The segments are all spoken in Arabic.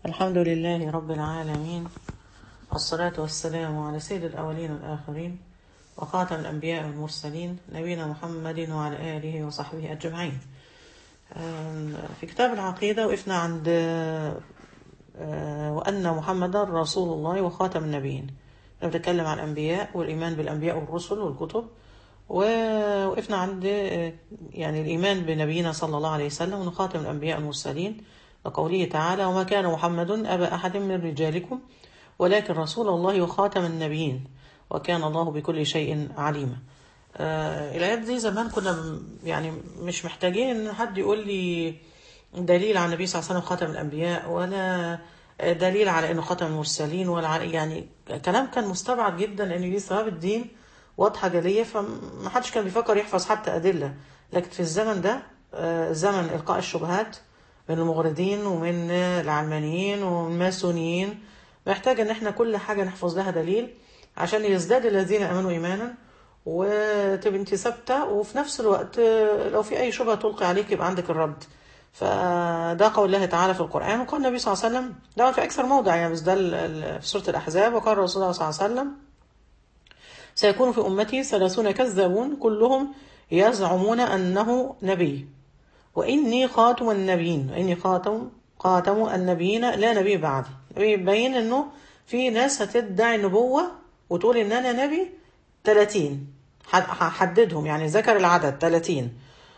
الحمد لله رب العالمين، والصلاة والسلام على سيد الأولين والآخرين وخاتم الأنبياء والمرسلين نبينا محمد وعلى آله وصحبه أجمعين. في كتاب العقيدة وقفنا عند وأن محمدا رسول الله وخاتم النبيين. بنتكلم عن الأنبياء والإيمان بالأنبياء والرسل والكتب، ووقفنا عند يعني الإيمان بنبينا صلى الله عليه وسلم وخاتم الأنبياء والمرسلين، وقوله تعالى: وما كان محمد أبا أحد من رجالكم ولكن رسول الله وخاتم النبيين وكان الله بكل شيء عليما. الآيات دي زمان كنا يعني مش محتاجين إن حد يقول لي دليل على النبي صلى الله عليه وسلم خاتم الأنبياء، ولا دليل على إنه خاتم المرسلين، ولا يعني كلام كان مستبعد جدا، لأن دي ثوابت الدين واضحة جلية، فمحدش كان بيفكر يحفظ حتى أدلة. لكن في الزمن ده زمن إلقاء الشبهات من المغردين ومن العلمانيين ومن الماسونيين، محتاج ان احنا كل حاجة نحفظ لها دليل عشان يزداد الذين امنوا ايمانا وتبقى انت ثابتة، وفي نفس الوقت لو في اي شبهة تلقي عليك يبقى عندك الرد. فده قول الله تعالى في القرآن، وقال النبي صلى الله عليه وسلم ده في اكثر موضع، يعني بس ده في سورة الاحزاب. وقال رسول الله صلى الله عليه وسلم: سيكون في امتي 30 كذابون كلهم يزعمون انه نبي وإني خاتم النبيين، وإني خاتم النبيين لا نبي بعدي. يبين إنه في ناس هتدعي النبوة وتقول إن أنا نبي. 30 حددهم، يعني ذكر العدد 30،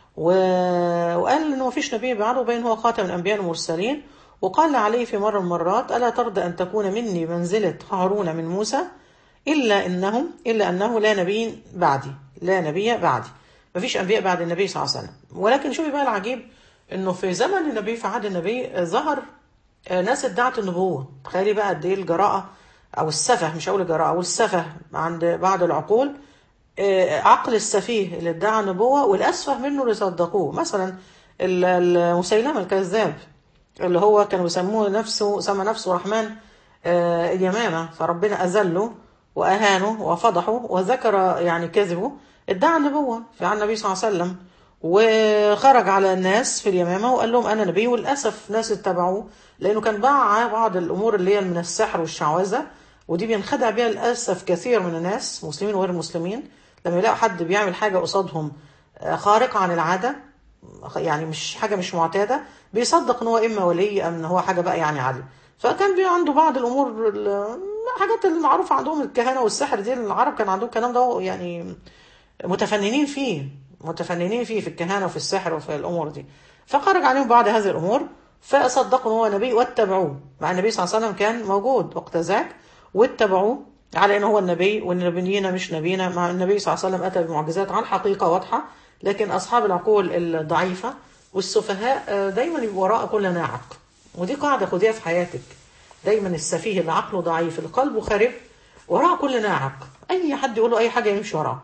وقال إنه مفيش نبي بعده، وبين هو خاتم الأنبياء المرسلين. وقال عليه في مرة من المرات: ألا ترضى أن تكون مني منزلة هارون من موسى إلا أنه لا نبي بعدي، لا نبي بعدي. مفيش أنبياء بعد النبي صلى الله عليه وسلم. ولكن شوفي بقى العجيب، إنه في زمن النبي، في عهد النبي، ظهر ناس ادعت النبوة. تخيلي بقى قد إيه الجراءة أو السفه، مش هقول الجراءة، والسفه عند بعض العقول. عقل السفيه اللي ادعى النبوة، والأسفه منه اللي صدقوه. مثلا مسيلمة الكذاب، اللي هو كانوا يسموه سمى نفسه رحمن اليمامة، فربنا أذله وأهانه وفضحه وذكر يعني كذبه. ادعى النبوة في عن النبي صلى الله عليه وسلم، وخرج على الناس في اليمامة وقال لهم أنا نبي، وللأسف ناس اتبعوه، لأنه كان باع بعض الأمور اللي هي من السحر والشعوذة، ودي بينخدع بها للأسف كثير من الناس، مسلمين وغير مسلمين، لما يلاقوا حد بيعمل حاجة قصادهم خارقة عن العادة، يعني مش حاجة مش معتادة، بيصدق ان هو اما ولي ام ان هو حاجة بقى يعني عادي. فكان بي عنده بعض الامور، الحاجات المعروفة عندهم، الكهنة والسحر دي، العرب كان عندهم الكلام ده، يعني متفننين فيه في الكهنة وفي السحر وفي الامور دي. فخرج عليهم بعض هذه الامور، فصدقوا ان هو نبي واتبعوه، مع النبي صلى الله عليه وسلم كان موجود وقت ذاك، واتبعوه على ان هو النبي، وان نبينا مش نبينا. مع النبي صلى الله عليه وسلم اتى بمعجزات عن حقيقة واضحة، لكن أصحاب العقول الضعيفة والسفهاء دايما يبقوا وراء كل ناعق. ودي قاعدة خديها في حياتك دايما: السفيه اللي عقله ضعيف اللي قلبه خرب وراء كل ناعق، أي حد يقول له أي حاجة يمشي وراه.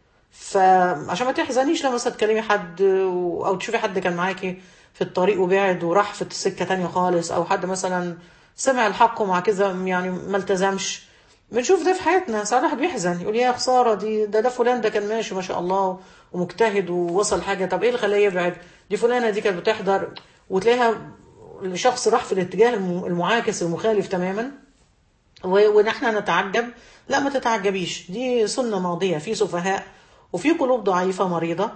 فعشان ما تحزنيش لما مثلا تكلمي حد أو تشوفي حد كان معاكي في الطريق وبعد وراح في السكة تانية خالص، أو حد مثلا سمع الحق ومع كذا يعني ما التزمش. بنشوف ده في حياتنا، ساعات واحد بيحزن يقول يا خسارة، ده فلان ده كان ماشي ما شاء الله ومجتهد ووصل حاجة، طب ايه اللي خلاه يبعد؟ دي فلانة دي كانت بتحضر، وتلاقيها الشخص راح في الاتجاه المعاكس المخالف تماما، ونحن نتعجب. لا، ما تتعجبيش، دي سنة ماضية في سفهاء وفي قلوب ضعيفة مريضة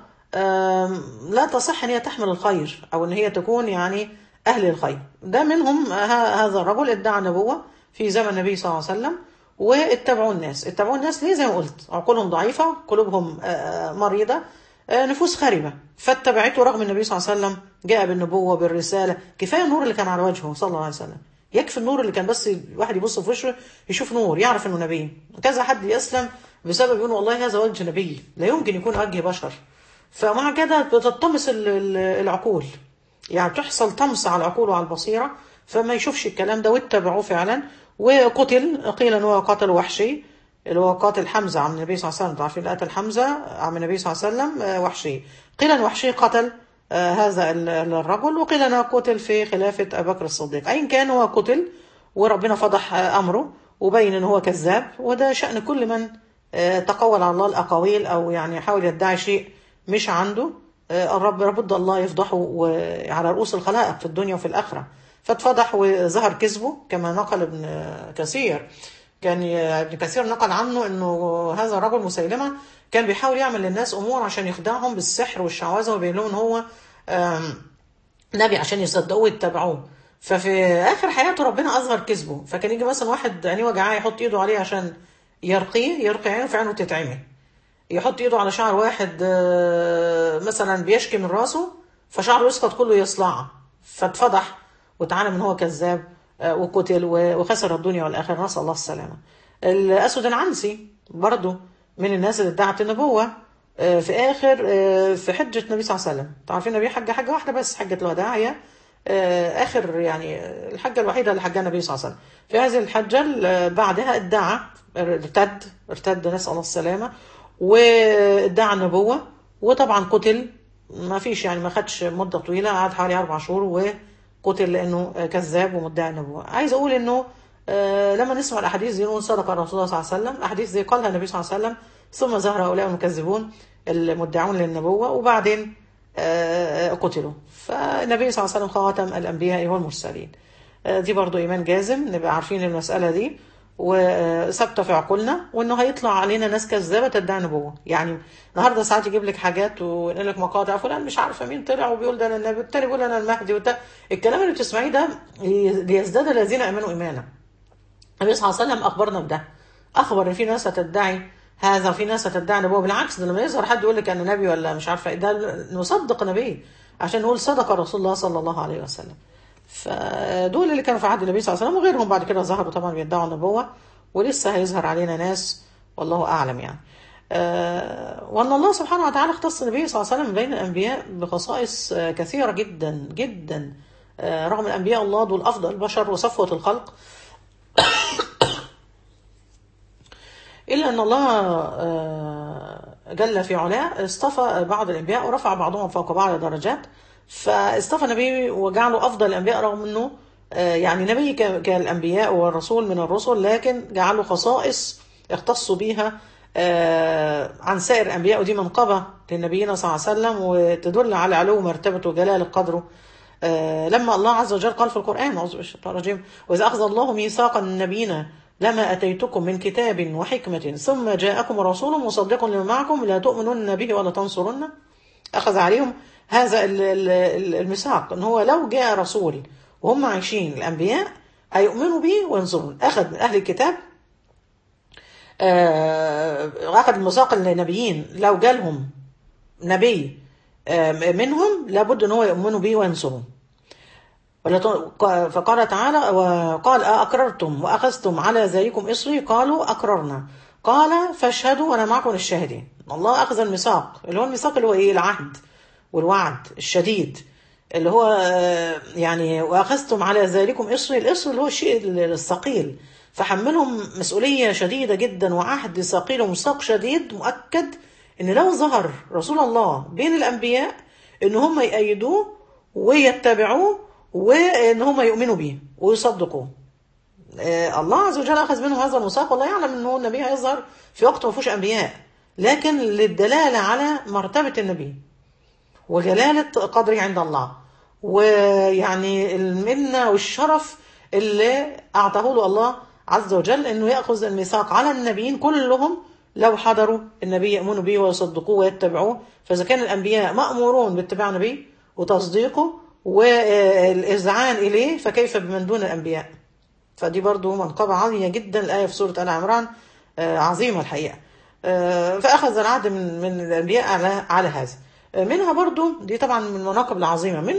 لا تصح ان هي تحمل الخير، او ان هي تكون يعني اهل الخير. ده منهم هذا الرجل ادعى نبوة في زمن النبي صلى الله عليه وسلم، واتبعوا الناس ليه؟ زي ما قلت، عقولهم ضعيفة، قلوبهم مريضة، نفوس خاربة، فاتبعته رغم النبي صلى الله عليه وسلم جاء بالنبوة بالرسالة. كفاية النور اللي كان على وجهه صلى الله عليه وسلم، يكفي النور اللي كان، بس الواحد يبص في وشه يشوف نور يعرف انه نبي. كذا حد يسلم بسبب يقول والله هذا وجه نبي، لا يمكن يكون وجه بشر. فمع كده بتطمس العقول، يعني تحصل طمس على العقول وعلى البصيرة، فما يشوفش الكلام ده. واتبعوه فعلا، وقتل. قيل ان هو قتل وحشي، اللي هو قاتل حمزة عم النبي صلى الله عليه وسلم. عارفين قتل حمزة عم النبي صلى الله عليه وسلم وحشي. قيل ان وحشي قتل هذا الرجل، وقيل انه قتل في خلافة ابي بكر الصديق. ايا كان هو قتل، وربنا فضح امره وبين ان هو كذاب. وده شأن كل من تقول على الله الاقاويل، او يعني حاول يدعي شيء مش عنده. الرب لابد الله يفضحه على رؤوس الخلائق في الدنيا وفي الآخرة. فاتفضح وظهر كذبه كما نقل ابن كثير. كان ابن كثير نقل عنه انه هذا الرجل مسيلمة كان بيحاول يعمل للناس امور عشان يخدعهم بالسحر والشعوذة ويبين لهم ان هو نبي عشان يصدقوه ويتبعوه. ففي اخر حياته ربنا اظهر كذبه. فكان يجي مثلا واحد عينيه وجعاه يحط ايده عليه عشان يرقي عينه في عينه تتعمي. يحط ايده على شعر واحد مثلا بيشكي من راسه فشعره يسقط كله يصلع. فاتفضح واتعلم ان هو كذاب وقتل وخسر الدنيا والاخره، نسال الله السلامه. الاسود العنسي برضه من الناس اللي ادعت النبوه في اخر في حجه النبي صلى الله عليه وسلم. تعرفين النبي حجه واحده بس، حجه الوداع، هي اخر يعني الحجه الوحيده اللي حجها النبي صلى الله عليه وسلم. في هذه الحجه بعدها ادعى ارتد نسال الله السلامه وادعى النبوة، وطبعا قتل. ما فيش يعني ما خدش مدة طويلة، قعد حوالي 4 شهور وقتل لأنه كذاب ومدعي النبوة. عايز أقول إنه لما نسمع الأحاديث دي نقول صدق الرسول صلى الله عليه وسلم. الأحاديث دي قالها النبي صلى الله عليه وسلم ثم ظهر هؤلاء المكذبون المدعون للنبوة وبعدين قتلوا. فالنبي صلى الله عليه وسلم خاتم الأنبياء والمرسلين. دي برضو إيمان جازم، نبقى عارفين المسألة دي وثابته في عقولنا، وانه هيطلع علينا ناس كذابه تدعي نبوه. يعني النهارده ساعات يجيب لك حاجات ويقول لك مقاطع فلان مش عارفه مين طلع وبيقول ده انا النبي، والتاني بيقول انا المهدي، الكلام اللي بتسمعيه ده ليزداد الذين امنوا ايمانا. النبي صلى الله عليه وسلم اخبرنا بده، اخبر ان في ناس هتدعي هذا وفي ناس هتدعي نبوه. بالعكس ده لما يظهر حد يقول لك انا نبي ولا مش عارفه ايه ده نصدق نبي عشان نقول صدق رسول الله صلى الله عليه وسلم. فدول اللي كانوا في عهد النبي صلى الله عليه وسلم، وغيرهم بعد كده ظهروا طبعا بيدعوا النبوة، ولسه هيظهر علينا ناس والله أعلم يعني. وأن الله سبحانه وتعالى اختص النبي صلى الله عليه وسلم بين الأنبياء بخصائص كثيرة جدا جدا. رغم الأنبياء الله دول أفضل البشر وصفوة الخلق، إلا أن الله جل في علاه اصطفى بعض الأنبياء ورفع بعضهم فوق بعض درجات. فاصطفى النبي وجعله أفضل الأنبياء، رغم أنه يعني نبي كالأنبياء والرسول من الرسل، لكن جعله خصائص اختصوا بيها عن سائر الأنبياء. ودي منقبة لنبينا صلى الله عليه وسلم وتدل على علو مرتبته وجلال قدره. لما الله عز وجل قال في القرآن أعوذ بالله من الشيطان الرجيم: وإذا أخذ الله ميثاق النبيين لما أتيتكم من كتاب وحكمة ثم جاءكم رسول مصدق لما معكم لا تؤمنن به ولا تنصرنه. أخذ عليهم هذا الميثاق ان هو لو جاء رسول وهم عايشين الانبياء هيؤمنوا به وينصرون. اخذ من اهل الكتاب اخذ الميثاق النبيين لو جالهم نبي منهم لابد ان هو يؤمنوا به وينصرون. فقال تعالى: وقال أأقررتم وأخذتم على ذلكم إصري قالوا أقررنا قال فاشهدوا وأنا معكم من الشاهدين. الله أخذ الميثاق اللي هو الميثاق اللي هو إيه؟ العهد والوعد الشديد اللي هو يعني وأخذتم على ذلكم إصري. الإصر اللي هو الشيء الثقيل، فحملهم مسؤولية شديدة جدا وعهد ثقيل وميثاق شديد مؤكد إن لو ظهر رسول الله بين الأنبياء إن هم يأيدوه ويتبعوه وإن هم يؤمنوا به ويصدقوه. الله عز وجل أخذ منهم هذا الميثاق، والله يعلم إنه النبي هيظهر في وقت ما فيهوش أنبياء، لكن للدلالة على مرتبة النبي وجلالة قدره عند الله، ويعني المنة والشرف اللي أعطاه له الله عز وجل إنه يأخذ الميثاق على النبيين كلهم لو حضروا النبي يؤمنوا به ويصدقوه ويتبعوه. فإذا كان الأنبياء مأمورون باتباع النبي وتصديقه والإذعان إليه فكيف بمن دون الأنبياء؟ فدي برضو منقبة عالية جدا. الآية في سورة آل عمران عظيمة الحقيقة. فأخذ العهد من الأنبياء على هذا. منها برضو دي طبعا من المناقب العظيمة، من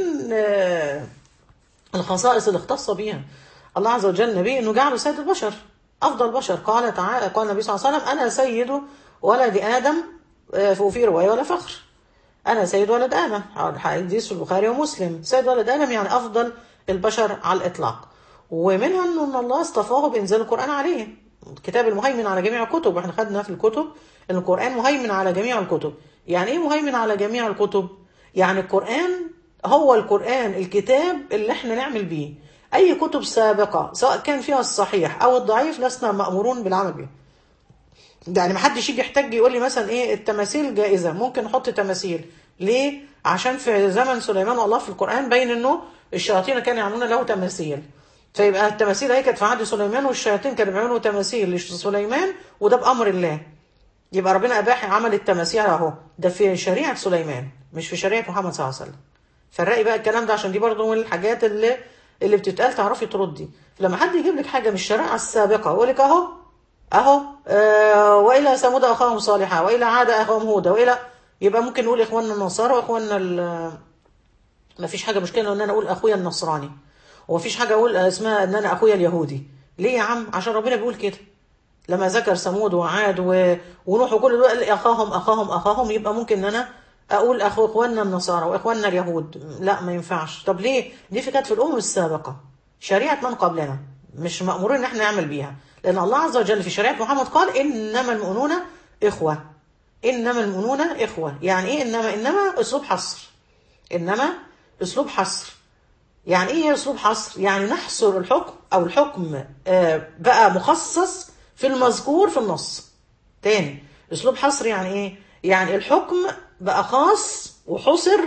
الخصائص اللي اختص بها الله عز وجل النبي انه جعله سيد البشر افضل البشر. قال تعالى: قال النبي صلى الله عليه وسلم: انا سيد ولد ادم، وفي رواية ولا فخر. انا سيد ولد ادم، حديث في البخاري ومسلم. سيد ولد ادم يعني افضل البشر على الاطلاق. ومنها ان الله اصطفاه بانزال القرآن عليه، الكتاب المهيمن على جميع الكتب. واحنا خدنا في الكتب ان القرآن مهيمن على جميع الكتب. يعني ايه مهيمن على جميع الكتب؟ يعني القرآن هو القرآن الكتاب اللي احنا نعمل بيه. اي كتب سابقة سواء كان فيها الصحيح او الضعيف لسنا مأمورون بالعمل به. يعني ما حدش يجي يحتاج يقول لي مثلا ايه التماثيل جائزة، ممكن نحط تماثيل ليه؟ عشان في زمن سليمان الله في القرآن بين انه الشياطين كانوا يعملون له تماثيل، فيبقى التماثيل هي كانت في عهد سليمان، والشياطين كانوا بيعملوا تماثيل لسليمان، وده بأمر الله. يبقى ربنا أباح عمل التماثيل اهو، ده في شريعة سليمان مش في شريعة محمد صلى الله عليه وسلم. فرقي بقى الكلام ده، عشان دي برضه من الحاجات اللي بتتقال تعرفي تردي. لما حد يجيب لك حاجة من الشريعة السابقة ويقول لك اهو والى ثمود اخاهم صالحا والى عاد اخاهم هودا والى، يبقى ممكن نقول اخواننا النصارى واخواننا ما فيش حاجه مشكله ان انا اقول اخويا النصراني، وما فيش حاجه اقول اسمها ان انا اخويا اليهودي. ليه يا عم؟ عشان ربنا بيقول كده لما ذكر ثمود وعاد ونوح وكل دول قال اخاهم اخاهم اخاهم، يبقى ممكن ان انا اقول اخواننا النصارى واخواننا اليهود. لا ما ينفعش. طب ليه؟ دي كانت في الامم السابقه، شريعه من قبلنا، مش مامورين ان احنا نعمل بيها، لان الله عز وجل في شريعه محمد قال انما المؤمنون اخوه. انما المؤمنون اخوه، يعني ايه انما اسلوب حصر. انما اسلوب حصر، يعني ايه اسلوب حصر؟ يعني نحصر الحكم، او الحكم بقى مخصص في المذكور في النص. تاني، اسلوب حصر يعني ايه؟ يعني الحكم بقى خاص وحصر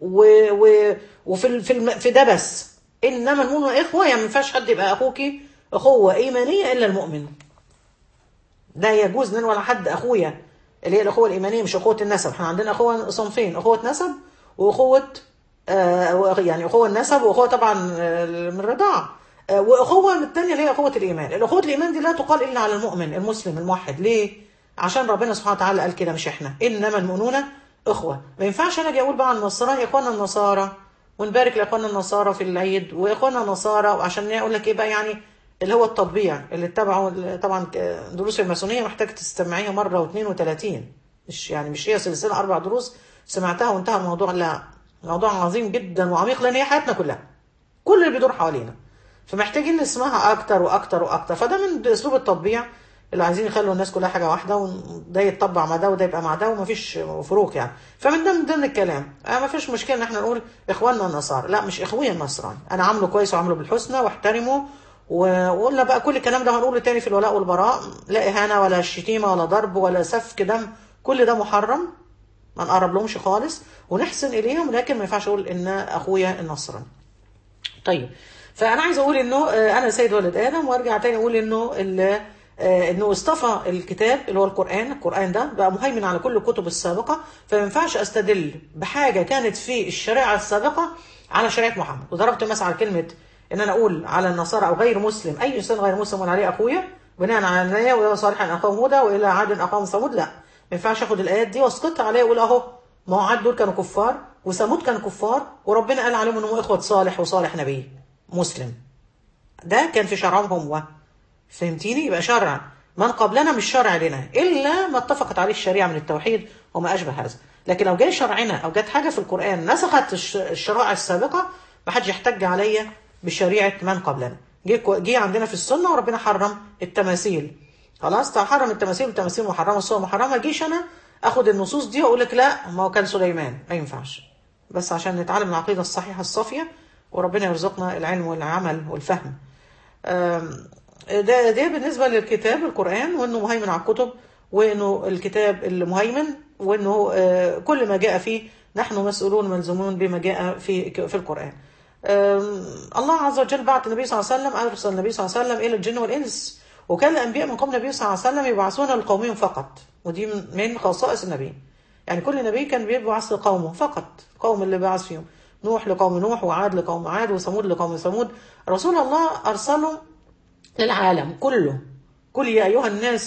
في ده بس. انما المؤمنون اخوه، يعني ما ينفعش حد يبقى اخوكي اخوه ايمانيه الا المؤمن. ده يجوز ان ولا حد اخويا اللي هي الاخوه الايمانيه، مش اخوه النسب. احنا عندنا اخوه صنفين، اخوه نسب واخوه يعني اخوه النسب، واخوه طبعا من الرضاعه، واخوه الثانيه اللي هي اخوه الايمان. الاخوه الايمان دي لا تقال الا على المؤمن المسلم الموحد. ليه؟ عشان ربنا سبحانه وتعالى قال كده مش احنا، انما المؤمنون اخوه. ما ينفعش انا اجي اقول بقى عن النصارى اخواننا النصارى ونبارك لاخواننا النصارى في العيد واخواننا النصارى، وعشان اقول لك ايه بقى يعني اللي هو التطبيع اللي اتبعوا. طبعا دروس الماسونيه محتاج تستمعيها مره واثنين وثلاثين، مش هي سلسله 4 دروس سمعتها وانتهى الموضوع. لا، موضوع عظيم جدا وعميق، لان هي حياتنا كلها، كل اللي بيدور حوالينا، فمحتاجين نسمعها اكتر واكتر واكتر. فده من اسلوب التطبيع اللي عايزين يخلوا الناس كلها حاجه واحده، وده يتطبع مع ده وده يبقى مع ده ومفيش فروق يعني. فمن ضمن الكلام مفيش مشكله ان احنا نقول اخواننا النصارى، لا مش اخويا النصراني، انا عامله كويس وعامله بالحسنى واحترمه، وقلنا بقى كل الكلام ده هنقوله تاني في الولاء والبراء. لا اهانه ولا شتيمه ولا ضرب ولا سفك دم، كل ده محرم، ما نقرب لهمش خالص ونحسن اليهم، لكن ما ينفعش اقول ان اخويا النصراني. طيب، فانا عايز اقول انه انا سيد ولد ادم، وارجع تاني اقول انه اصطفى الكتاب اللي هو القران ده بقى مهيمن على كل الكتب السابقه، فما ينفعش استدل بحاجه كانت في الشريعه السابقه على شريعه محمد. وضربت مثلا على كلمه ان انا اقول على النصارى او غير مسلم، اي انسان غير مسلم ولا عليه اخويا بناء على النية، والى صالحا اخاهم هودا والى عاد اخاهم ثمود. لا، ما ينفعش اخد الايات دي واسقطها عليه واقول اهو ما هو عاد دول كانوا كفار وثمود كانوا كفار، وربنا قال عليهم انهم اخوه صالح وصالح نبي مسلم. ده كان في شرعهم هم، فهمتيني؟ يبقى شرع من قبلنا مش شرع لنا الا ما اتفقت عليه الشريعه من التوحيد وما اشبه هذا. لكن لو جاي شرعنا او جت حاجه في القران نسخت الشرائع السابقه، ما حدش يحتج عليا بشريعه من قبلنا. جه عندنا في السنه وربنا حرم التماثيل، خلاص حرم التماثيل والتماثيل محرمه، الصور محرمه، جيش انا اخد النصوص دي واقول لك لا ما هو كان سليمان، ما ينفعش. بس عشان نتعلم العقيده الصحيحه الصافيه، وربنا يرزقنا العلم والعمل والفهم. ده بالنسبة للكتاب القرآن، وانه مهيمن على الكتب، وانه الكتاب المهيمن، وانه كل ما جاء فيه نحن مسؤولون ملزومون بما جاء في القرآن. الله عز وجل بعث النبي صلى الله عليه وسلم، ارسل النبي صلى الله عليه وسلم الى الجن والانس، وكان الانبياء من قوم النبي صلى الله عليه وسلم يبعثون لقومهم فقط، ودي من خصائص النبي. يعني كل نبي كان بيبعث لقومه فقط، قوم اللي بعث فيهم، نوح لقوم نوح، وعاد لقوم عاد، وثمود لقوم ثمود. رسول الله ارسله للعالم كله. قل يا ايها الناس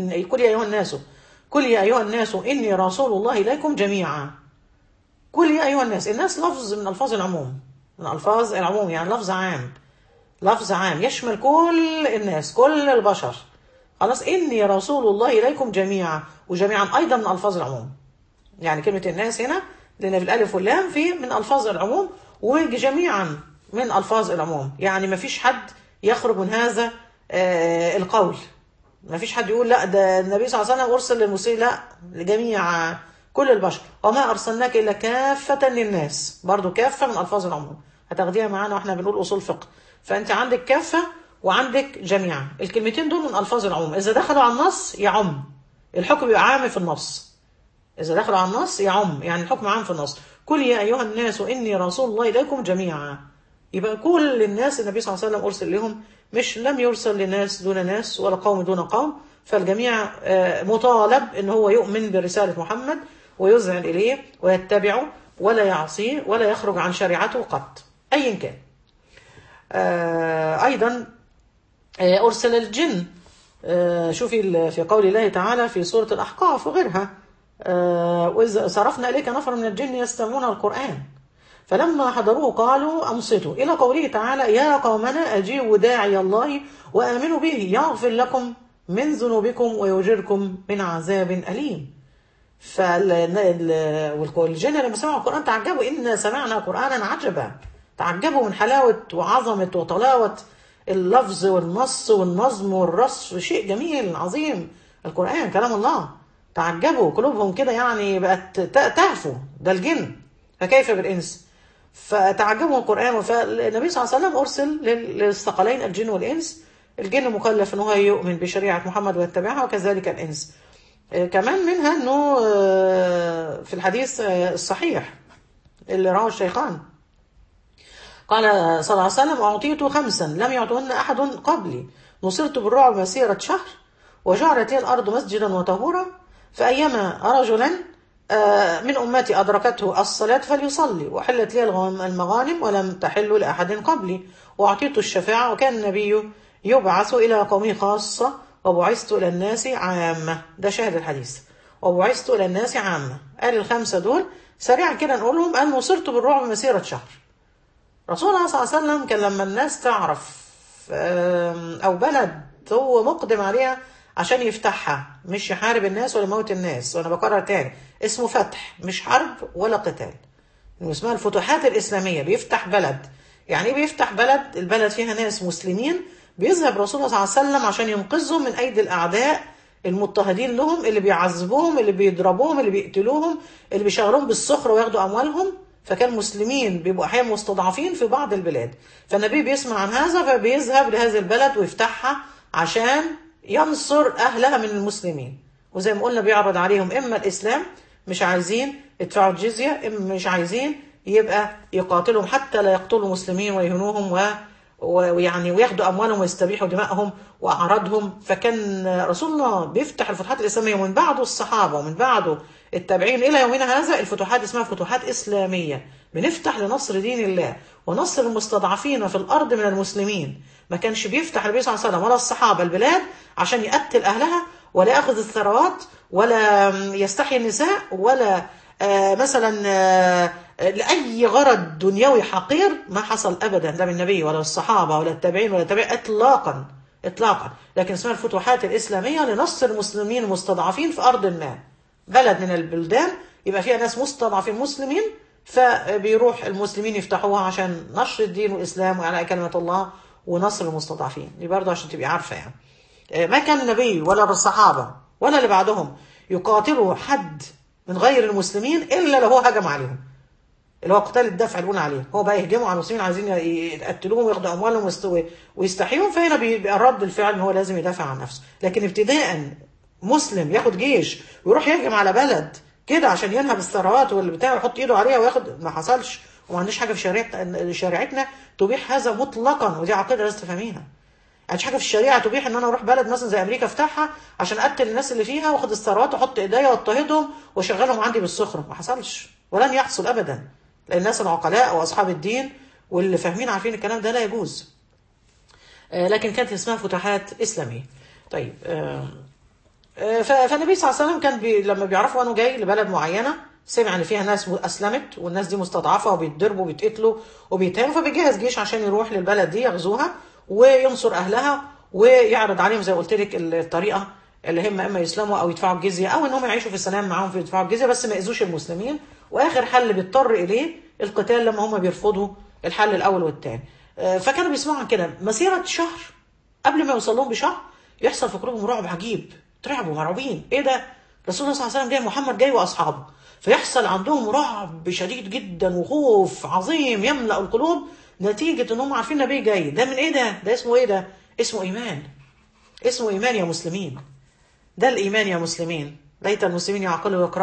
قل يا ايها الناس اني رسول الله اليكم جميعا. قل يا ايها الناس، الناس لفظ من الفاظ العموم، من الفاظ العموم، يعني لفظ عام يشمل كل الناس، كل البشر. خلاص، اني رسول الله اليكم جميعا، وجميعا ايضا من الفاظ العموم. يعني كلمه الناس هنا لان بالالف واللام في من الفاظ العموم، وجميعا من الفاظ العموم، يعني ما فيش حد يخرج من هذا القول. ما فيش حد يقول لا ده النبي صلى الله عليه وسلم ارسل للمسلمين، لا، لجميع كل البشر. وما ارسلناك الا كافه للناس، برضو كافه من الفاظ العموم، هتاخديها معانا واحنا بنقول اصول فقه. فانت عندك كافه وعندك جميعا، الكلمتين دول من الفاظ العموم، اذا دخلوا على النص يعم الحكم، يبقى عام في النص. إذا دخلوا على النص يعم، يعني الحكم عام في النص. قل يا أيها الناس إني رسول الله إليكم جميعا. يبقى كل الناس النبي صلى الله عليه وسلم أرسل لهم، مش لم يرسل لناس دون ناس ولا قوم دون قوم. فالجميع مطالب إن هو يؤمن برسالة محمد ويذعن إليه ويتبعه ولا يعصيه ولا يخرج عن شريعته قط أيا كان. أيضا أرسل الجن. شوفي في قول الله تعالى في سورة الأحقاف وغيرها: وإذ صرفنا إليك نفر من الجن يستمعون القرآن فلما حضروه قالوا أنصتوا، إلى قوله تعالى: يا قومنا أجيبوا داعي الله وآمنوا به يغفر لكم من ذنوبكم ويجركم من عذاب أليم. والجن لما سمعوا القرآن تعجبوا: إنا سمعنا قرآنا عجبا. تعجبوا من حلاوة وعظمة وطلاوة اللفظ والنص والنظم والرص، شيء جميل عظيم. القرآن كلام الله. تعجبوا قلوبهم كده، يعني بقت تهفو. ده الجن، فكيف بالإنس؟ فتعجبوا القرآن. فالنبي صلى الله عليه وسلم أرسل للثقلين الجن والإنس. الجن مكلف أنه يؤمن بشريعة محمد ويتبعها، وكذلك الإنس. كمان منها أنه في الحديث الصحيح اللي رواه الشيخان قال صلى الله عليه وسلم: أعطيت 5 لم يعطهن أحد قبلي، نصرت بالرعب مسيرة شهر، وجعلت لي الأرض مسجدا وطهورا، فأيما رجلا من أمتي أدركته الصلاة فليصلي، وحلت لي المغانم ولم تحل لأحد قبلي، وأعطيت الشفاعة، وكان النبي يبعث إلى قومه خاصة وبعثت إلى الناس عامة. ده شاهد الحديث: وبعثت إلى الناس عامة. قال ال5 دول سريعا كده نقولهم: أن نصرت بالرعب مسيرة شهر. رسول الله صلى الله عليه وسلم كان لما الناس تعرف أو بلد هو مقدم عليها عشان يفتحها، مش يحارب الناس ولا يموت الناس، وأنا بكرر تاني اسمه فتح مش حرب ولا قتال، اسمها الفتوحات الإسلامية. بيفتح بلد. يعني إيه بيفتح بلد؟ البلد فيها ناس مسلمين، بيذهب رسول الله صلى الله عليه وسلم عشان ينقذهم من أيدي الأعداء المضطهدين لهم، اللي بيعذبوهم، اللي بيضربوهم، اللي بيقتلوهم، اللي بيشغلوهم بالسخرة وياخدوا أموالهم. فكان المسلمين بيبقوا أحيانا مستضعفين في بعض البلاد، فالنبي بيسمع عن هذا فبيذهب لهذه البلد ويفتحها عشان ينصر أهلها من المسلمين. وزي ما قلنا بيعرض عليهم إما الإسلام، مش عايزين يدفعوا الجزية، إما مش عايزين يبقى يقاتلهم حتى لا يقتلوا المسلمين ويهنوهم ويعني وياخدوا أموالهم ويستبيحوا دمائهم وأعراضهم. فكان رسول الله بيفتح الفتوحات الإسلامية، ومن بعده الصحابة ومن بعده التابعين إلى يومنا هذا الفتوحات اسمها فتوحات إسلامية. بنفتح لنصر دين الله ونصر المستضعفين في الأرض من المسلمين. ما كانش بيفتح النبي صلى الله عليه وسلم ولا الصحابة البلاد عشان يقتل أهلها ولا يأخذ الثروات ولا يستحيي النساء ولا مثلا لأي غرض دنيوي حقير. ما حصل أبدا، لا من النبي ولا الصحابة ولا التابعين ولا التابعين إطلاقا إطلاقا. لكن اسمها الفتوحات الإسلامية لنصر المسلمين المستضعفين في أرض ما، بلد من البلدان يبقى فيها ناس مستضعفين مسلمين، فبيروح المسلمين يفتحوها عشان نشر الدين والإسلام وإعلاء كلمة الله ونصر المستضعفين. دي برضه عشان تبقي عارفة. يعني ما كان النبي ولا الصحابة ولا اللي بعدهم يقاتلوا حد من غير المسلمين إلا لو هو هجم عليهم، اللي هو قتال الدفع اللي قلنا عليه. هو بقى يهجموا على المسلمين عايزين يقتلوهم وياخدوا أموالهم ويستحيهم، فهنا بيبقى رد الفعل إن هو لازم يدافع عن نفسه. لكن ابتداء مسلم ياخد جيش ويروح يهجم على بلد كده عشان ينهب الثروات والبتاع ويحط ايده عليها وياخد، ما حصلش. وما عندناش حاجه في شريعتنا تبيح هذا مطلقا، ودي عقيده لازم تفهميها. عندش حاجه في الشريعه تبيح ان انا اروح بلد مثلا زي امريكا افتحها عشان اقتل الناس اللي فيها واخد الثروات واحط ايديا واضطهدهم واشغلهم عندي بالسخره. ما حصلش ولن يحصل ابدا، لان الناس العقلاء واصحاب الدين واللي فاهمين عارفين الكلام ده لا يجوز. لكن كانت اسمها فتوحات اسلاميه. طيب فالنبي صلى الله عليه وسلم كان لما بيعرفوا انه جاي لبلد معينه، سمع ان فيها ناس اسلمت والناس دي مستضعفه وبيتضربوا وبيتقتلوا وبيتهانوا، فبيجهز جيش عشان يروح للبلد دي يغزوها وينصر اهلها ويعرض عليهم زي ما قلت لك الطريقه اللي هم اما يسلموا او يدفعوا الجزيه او ان هم يعيشوا في سلام معاهم في يدفعوا الجزيه بس ما يأذوش المسلمين. واخر حل بيضطر اليه القتال لما هم بيرفضوا الحل الاول والثاني. فكانوا بيسمعوا عن كده مسيره شهر، قبل ما يوصل لهم بشهر يحصل في قلوبهم رعب عجيب، ترعبوا مرعوبين. ايه ده؟ رسول الله صلى الله عليه وسلم جاي، محمد جاي واصحابه، فيحصل عندهم رعب شديد جدا وخوف عظيم يملأ القلوب نتيجة ان هم عارفين النبي جاي. ده من ايه ده؟ ده اسمه ايه ده؟ اسمه ايمان. اسمه ايمان يا مسلمين. ده الايمان يا مسلمين. ليت المسلمين يعقلوا ويقرأوا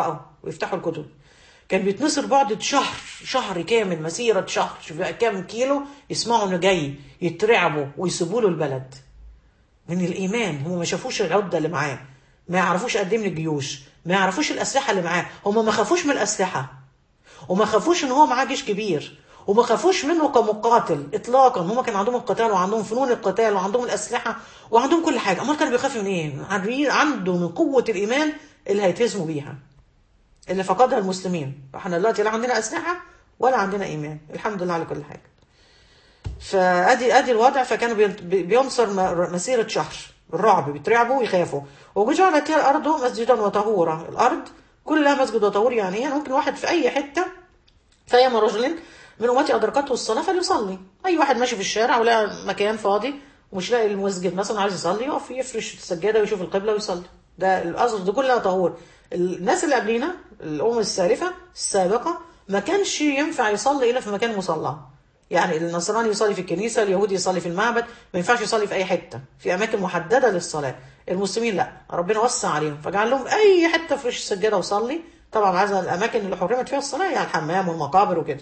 ويفتحوا الكتب. كان بيتنصر بعد شهر كامل، مسيرة شهر، شوف بقى كام كيلو، يسمعوا انه جاي، يترعبوا ويسيبوا له البلد. من الإيمان، هم ما شافوش العدة اللي معاه، ما يعرفوش قد ايه من الجيوش، ما يعرفوش الأسلحة اللي معاه، هم ما خافوش من الأسلحة، وما خافوش ان هو معاه جيش كبير، وما خافوش منه كمقاتل اطلاقا. هم كان عندهم القتال، وعندهم فنون القتال، وعندهم الاسلحه، وعندهم كل حاجه. امال كانوا بيخافوا من ايه؟ عنده من قوه الايمان اللي هيتهزموا بيها، اللي فقدها المسلمين. احنا دلوقتي لا عندنا اسلحه ولا عندنا ايمان، الحمد لله على كل حاجه. فادي الوضع. فكانوا بينصر مسيره شهر، الرعب، بيترعبوا ويخافوا. وجعلت هي الارض مسجدا وطهورا. الارض كلها مسجد وطهور، يعني ممكن واحد في اي حته، فأيما رجل من أمتي أدركته الصلاة فليصلي. أي واحد ماشي في الشارع ولقى مكان فاضي ومش لاقي المسجد مثلا، عايز يصلي، يقف يفرش السجادة ويشوف القبلة ويصلي. ده الأصل، دي كلها طهور. الناس اللي قبلينا، الأمم السالفة السابقة، ما كانش ينفع يصلي إلا في مكان مصلى. يعني النصراني يصلي في الكنيسة، اليهودي يصلي في المعبد، ما ينفعش يصلي في أي حتة، في أماكن محددة للصلاة. المسلمين لا، ربنا وسع عليهم فجعل لهم أي حتة فرش السجادة وصلي. طبعا عايز الاماكن اللي حرمت فيها الصلاه، يعني الحمام والمقابر وكده.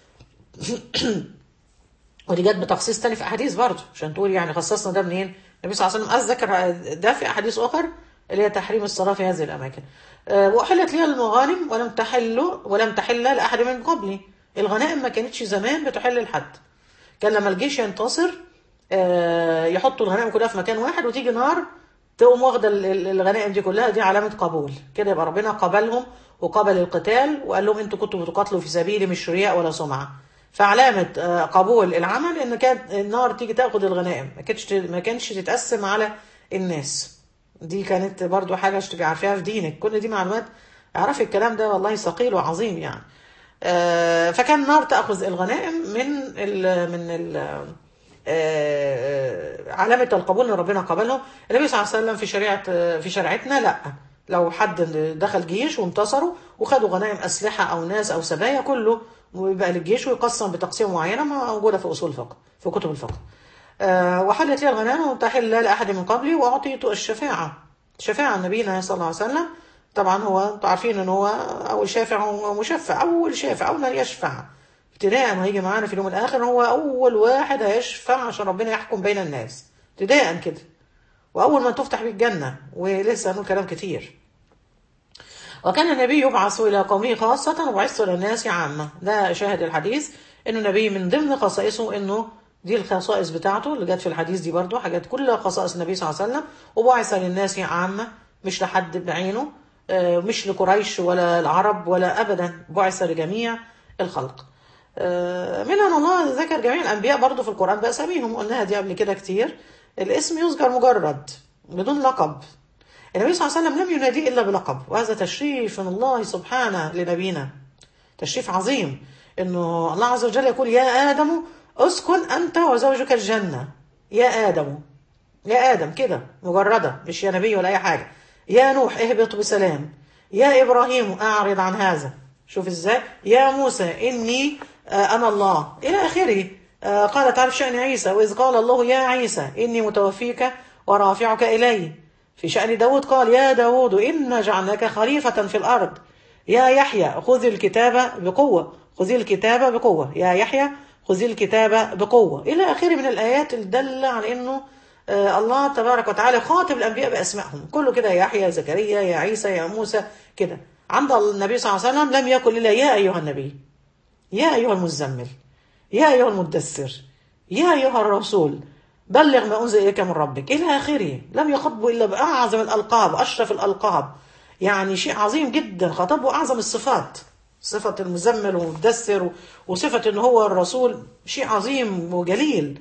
ودي جت بتخصيص تاني في احاديث برضه، عشان تقول يعني خصصنا ده منين. النبي صلى الله عليه وسلم ذكر ده في احاديث اخر، اللي هي تحريم الصلاه في هذه الاماكن. واحلت لي المغانم ولم تحل لاحد من قبلي. الغنائم ما كانتش زمان بتحل لحد. كان لما الجيش ينتصر يحطوا الغنائم كلها في مكان واحد، وتيجي نار تقوم واخده الغنائم دي كلها. دي علامه قبول كده، يبقى ربنا قبلهم وقبل القتال، وقال لهم انتوا كنتوا بتقاتلوا في سبيلي، مش رياء ولا سمعه. فعلامه قبول العمل ان كانت النار تيجي تاخد الغنائم، ما كانش تتقسم على الناس. دي كانت برضو حاجه عشان تبقي عارفاها في دينك. كل دي معلومات اعرفي الكلام ده، والله ثقيل وعظيم يعني. فكان النار تاخذ الغنائم من علامة القبول ان ربنا قبلهم. النبي صلى الله عليه وسلم في شريعتنا لا، لو حد دخل جيش وانتصروا وخدوا غنائم اسلحة او ناس او سبايا، كله ويبقى للجيش ويقسم بتقسيم معينة موجودة في اصول الفقه، في كتب الفقه. وحلت لي الغنائم وتحل لاحد من قبلي، واعطيت الشفاعة. شفاعة نبينا صلى الله عليه وسلم. طبعا هو انتوا عارفين ان هو اول شافع ومشفع، اول شافع، اول من يشفع ابتداء وهيجي معانا في اليوم الاخر. هو اول واحد هيشفع عشان ربنا يحكم بين الناس ابتداء كده، واول ما تفتح بيه الجنه. ولسه هنقول كلام كتير. وكان النبي يبعث الى قومه خاصه وبعث الى الناس عامه. ده شاهد الحديث انه النبي من ضمن خصائصه انه دي الخصائص بتاعته اللي جت في الحديث دي برضو، حاجات كلها خصائص النبي صلى الله عليه وسلم. وبعث للناس عامه، مش لحد بعينه، مش لقريش ولا العرب ولا ابدا، بعث لجميع الخلق. منها ان الله ذكر جميع الانبياء برضو في القران باساميهم، قلناها دي قبل كده كتير. الاسم يذكر مجرد بدون لقب. النبي صلى الله عليه وسلم لم يناديه الا بلقب، وهذا تشريف من الله سبحانه لنبينا، تشريف عظيم. انه الله عز وجل يقول يا ادم اسكن انت وزوجك الجنه. يا ادم، يا ادم كده مجرده، مش يا نبي ولا اي حاجه. يا نوح اهبط بسلام. يا ابراهيم اعرض عن هذا. شوف ازاي. يا موسى اني انا الله، الى اخره. قال تعالى في شأن عيسى واذ قال الله يا عيسى اني متوفيك ورافعك الي. في شأن داود قال يا داود إنا جعلناك خليفة في الأرض. يا يحيى خذ الكتاب بقوة، خذ الكتاب بقوة. يا يحيى خذ الكتاب بقوة، إلى آخره من الآيات الدالة على أنه الله تبارك وتعالى خاطب الأنبياء بأسمائهم كله كده. يا يحيى، زكريا، يا عيسى، يا موسى كده. عند النبي صلى الله عليه وسلم لم يقل إلا يا أيها النبي، يا أيها المزمل، يا أيها المدثر، يا أيها الرسول بلغ ما أنزل إليك من ربك، إلى آخره. لم يخطبوا إلا بأعظم الألقاب، أشرف الألقاب، يعني شيء عظيم جدا. خطبوا أعظم الصفات، صفة المزمل والمدثر، وصفة إن هو الرسول، شيء عظيم وجليل.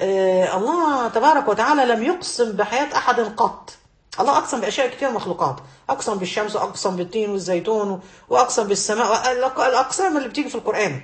الله تبارك وتعالى لم يقسم بحياة أحد قط. الله أقسم بأشياء كثير مخلوقات، أقسم بالشمس، وأقسم بالتين والزيتون، وأقسم بالسماء. الأقسام اللي بتيجي في القرآن،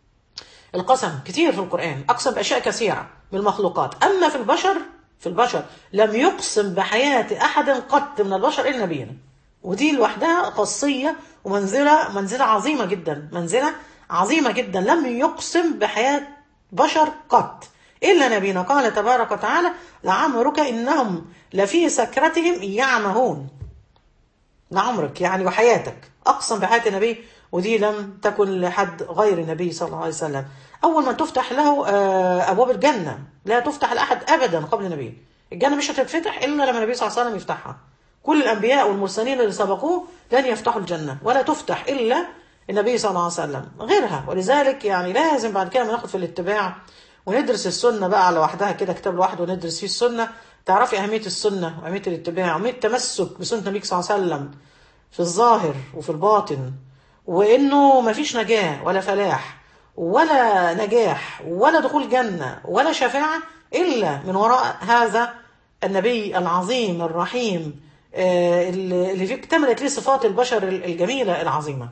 القسم كتير في القرآن، أقسم بأشياء كثيرة من المخلوقات. أما في البشر لم يقسم بحياة أحد قط من البشر إلا نبينا. ودي لوحدها خاصية ومنزلة عظيمة جدا، منزلة عظيمة جدا. لم يقسم بحياة بشر قط إلا نبينا. قال تبارك وتعالى لعمرك إنهم لفي سكرتهم يعمهون. لعمرك يعني وحياتك، أقسم بحياة النبي، ودي لم تكن لحد غير النبي صلى الله عليه وسلم. أول ما تفتح له أبواب الجنة لا تفتح لأحد أبدا قبل النبي. الجنة مش هتتفتح إلا لما النبي صلى الله عليه وسلم يفتحها. كل الأنبياء والمرسلين اللي سبقوه لن يفتحوا الجنة، ولا تفتح إلا النبي صلى الله عليه وسلم غيرها. ولذلك يعني لازم بعد كده ما ناخد في الاتباع وندرس السنة بقى على وحدها كده، كتاب لوحده وندرس فيه السنة، تعرفي أهمية السنة وأهمية الاتباع وأهمية التمسك بسنة النبي صلى الله عليه وسلم في الظاهر وفي الباطن، وإنه ما فيش نجاة ولا فلاح ولا نجاح ولا دخول جنة ولا شفاعة إلا من وراء هذا النبي العظيم الرحيم، اللي فيه اكتملت ليه صفات البشر الجميلة العظيمة.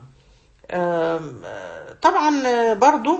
طبعا برضو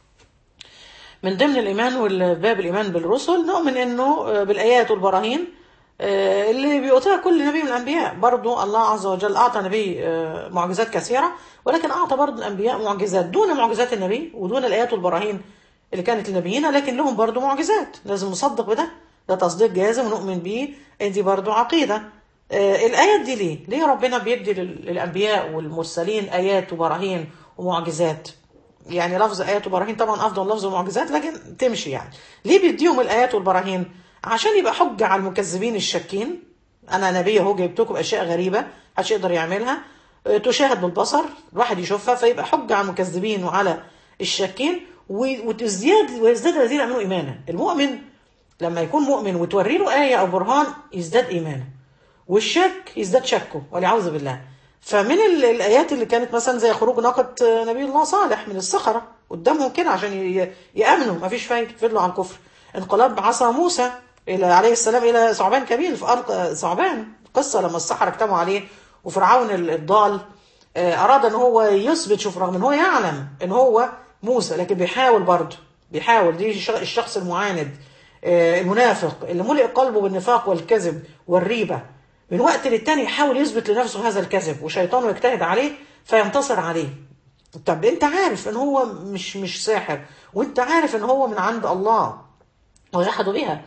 من ضمن الإيمان والباب الإيمان بالرسل نؤمن إنه بالآيات والبراهين اللي بيؤتيها كل نبي من الأنبياء. برضو الله عز وجل أعطى نبي معجزات كثيرة، ولكن أعطى برضو الأنبياء معجزات دون معجزات النبي ودون الآيات والبراهين اللي كانت لنبينا، لكن لهم برضو معجزات لازم نصدق بده، ده تصديق جازم ونؤمن بيه، دي برضو عقيدة. الآيات دي ليه ربنا بيدي للأنبياء والمرسلين آيات وبراهين ومعجزات؟ يعني لفظ آيات وبراهين طبعا أفضل لفظ المعجزات، لكن تمشي يعني. ليه بيديهم الآيات والبراهين؟ عشان يبقى حجة على المكذبين الشاكين. أنا نبي أهو جايبتكم أشياء غريبة محدش يقدر يعملها، تشاهد بالبصر، الواحد يشوفها، فيبقى حجة على المكذبين وعلى الشاكين، ويزداد الذين آمنوا إيمانا. المؤمن لما يكون مؤمن وتوري له آية أو برهان يزداد إيمانه، والشك يزداد شكه والعياذ بالله. فمن الآيات اللي كانت مثلا زي خروج ناقة نبي الله صالح من الصخرة قدامهم كده عشان يأمنوا، ما فيش فايدة، فضلوا على الكفر. انقلاب عصا موسى عليه السلام إلى ثعبان كبير في أرض ثعبان، قصة لما السحرة اجتمعوا عليه وفرعون الضال أراد أن هو يثبت، شوف رغم أن هو يعلم أن هو موسى لكن بيحاول برضه، بيحاول. دي الشخص المعاند المنافق اللي ملئ قلبه بالنفاق والكذب والريبة، من وقت للتاني يحاول يثبت لنفسه هذا الكذب، وشيطانه يجتهد عليه فينتصر عليه. طب انت عارف ان هو مش ساحر، وانت عارف ان هو من عند الله، وجحدوا بها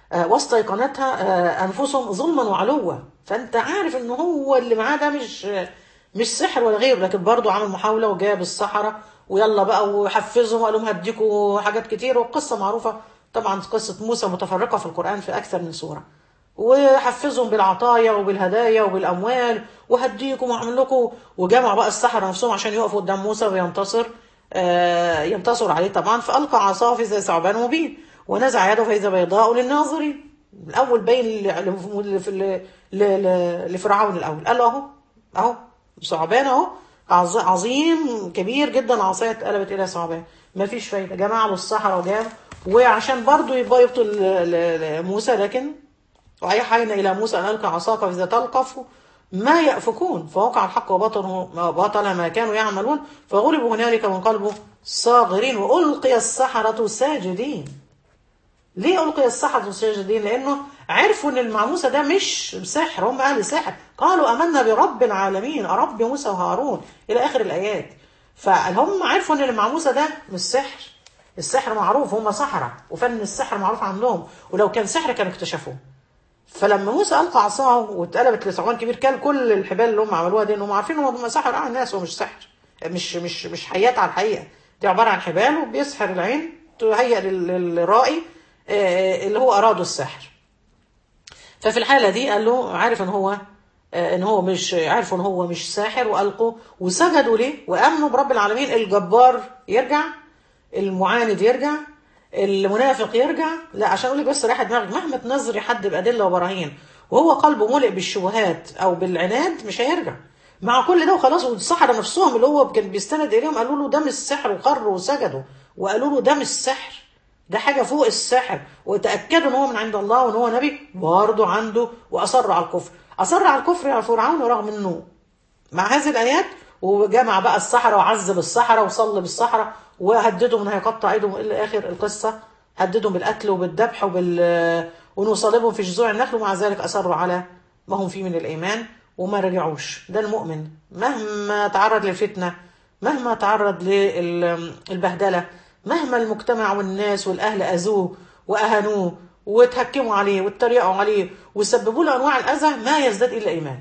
واستيقنتها انفسهم ظلما وعلوا، فانت عارف ان هو اللي معاه ده مش سحر ولا غيره، لكن برضه عمل محاولة وجاب السحرة ويلا بقى وحفزهم وقال لهم هديكوا حاجات كتير. والقصة معروفة طبعا، قصة موسى متفرقة في القرآن في أكثر من سورة، وحفزهم بالعطايا وبالهدايا وبالأموال وهديكم وأعمل لكم، وجمع بقى السحرة نفسهم عشان يقفوا قدام موسى وينتصر ينتصر عليه طبعا. فألقى عصاه فإذا ثعبان مبين ونزع يده فإذا بيضاء للناظرين. الأول باين لفرعون، الأول قال له أهو ثعبان أهو عظيم كبير جدا، العصاية اتقلبت إلى ثعبان، ما فيش فايدة. جمع له السحرة وجاب، وعشان برضه يبقى يبطل موسى، لكن وأوحينا إلى موسى أن ألقى عصاك فإذا تلقف ما يأفكون، فوقع الحق وبطل ما كانوا يعملون، فغلبوا هنالك وانقلبوا صاغرين وألقي السحرة ساجدين. ليه ألقي السحرة ساجدين؟ لأنه عرفوا أن المعموسة ده مش سحر، هم أهل سحر، قالوا آمنا برب العالمين رب موسى وهارون إلى آخر الآيات. فهم عرفوا أن المعموسة ده مش سحر، السحر معروف، هم سحرة وفن السحر معروف عندهم، ولو كان سحر كانوا اكتشفوه. فلما موسى ألقى عصاه واتقلبت لثعبان كبير، كل الحبال اللي هم عملوها دي انهم عارفين هم سحر على الناس، ومش سحر، مش حيات على الحقيقة، دي عبارة عن حبال وبيسحر العين تهيئ للرائي اللي هو أرادوا السحر. ففي الحالة دي قال له عارف ان هو مش عارف ان هو مش ساحر، وألقوا وسجدوا ليه وآمنوا برب العالمين. الجبار يرجع، المعاند يرجع، المنافق يرجع. لا عشان اقول لك بس رايحه دماغك، مهما تنظري حد بأدلة وبراهين وهو قلبه ملئ بالشبهات او بالعناد مش هيرجع مع كل ده وخلاص. والسحرة نفسهم اللي هو كان بيستند اليهم قالوا له ده مش سحر، وقروا وسجدوا وقالوا له ده مش سحر، ده حاجه فوق السحر، وتاكدوا ان هو من عند الله وان هو نبي، برضه عنده واصر على الكفر. اصر على الكفر يا فرعون رغم انه مع هذه الايات، وجمع بقى السحرة وعذب السحرة وصلب السحرة وهددهم ان هيقطع ايدهم الى اخر القصه، هددهم بالقتل وبالذبح وانه صلبهم في جذوع النخل، ومع ذلك اصروا على ما هم فيه من الايمان وما رجعوش. ده المؤمن مهما تعرض للفتنه، مهما تعرض للبهدله، مهما المجتمع والناس والاهل اذوه واهانوه وتهكموا عليه واتريقوا عليه وسببوا له انواع الاذى، ما يزداد الا ايمان.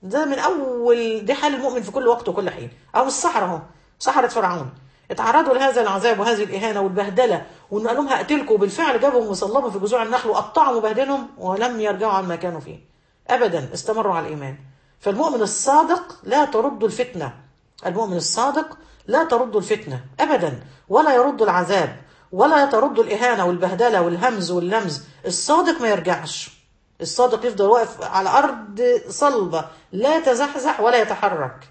ده من اول، دي حال المؤمن في كل وقت وكل حين. او السحرة اهو، سحرة فرعون اتعرضوا لهذا العذاب وهذه الاهانه والبهدله، وان قال لهم هقتلكم، وبالفعل جابهم وصلبوا في جذوع النخل وقطعهم وبهدلهم، ولم يرجعوا عن ما كانوا فيه ابدا، استمروا على الايمان. فالمؤمن الصادق لا ترد الفتنه، المؤمن الصادق لا ترد الفتنه ابدا، ولا يرد العذاب، ولا ترد الاهانه والبهدله والهمز واللمز. الصادق ما يرجعش، الصادق يفضل واقف على ارض صلبه، لا يتزحزح ولا يتحرك،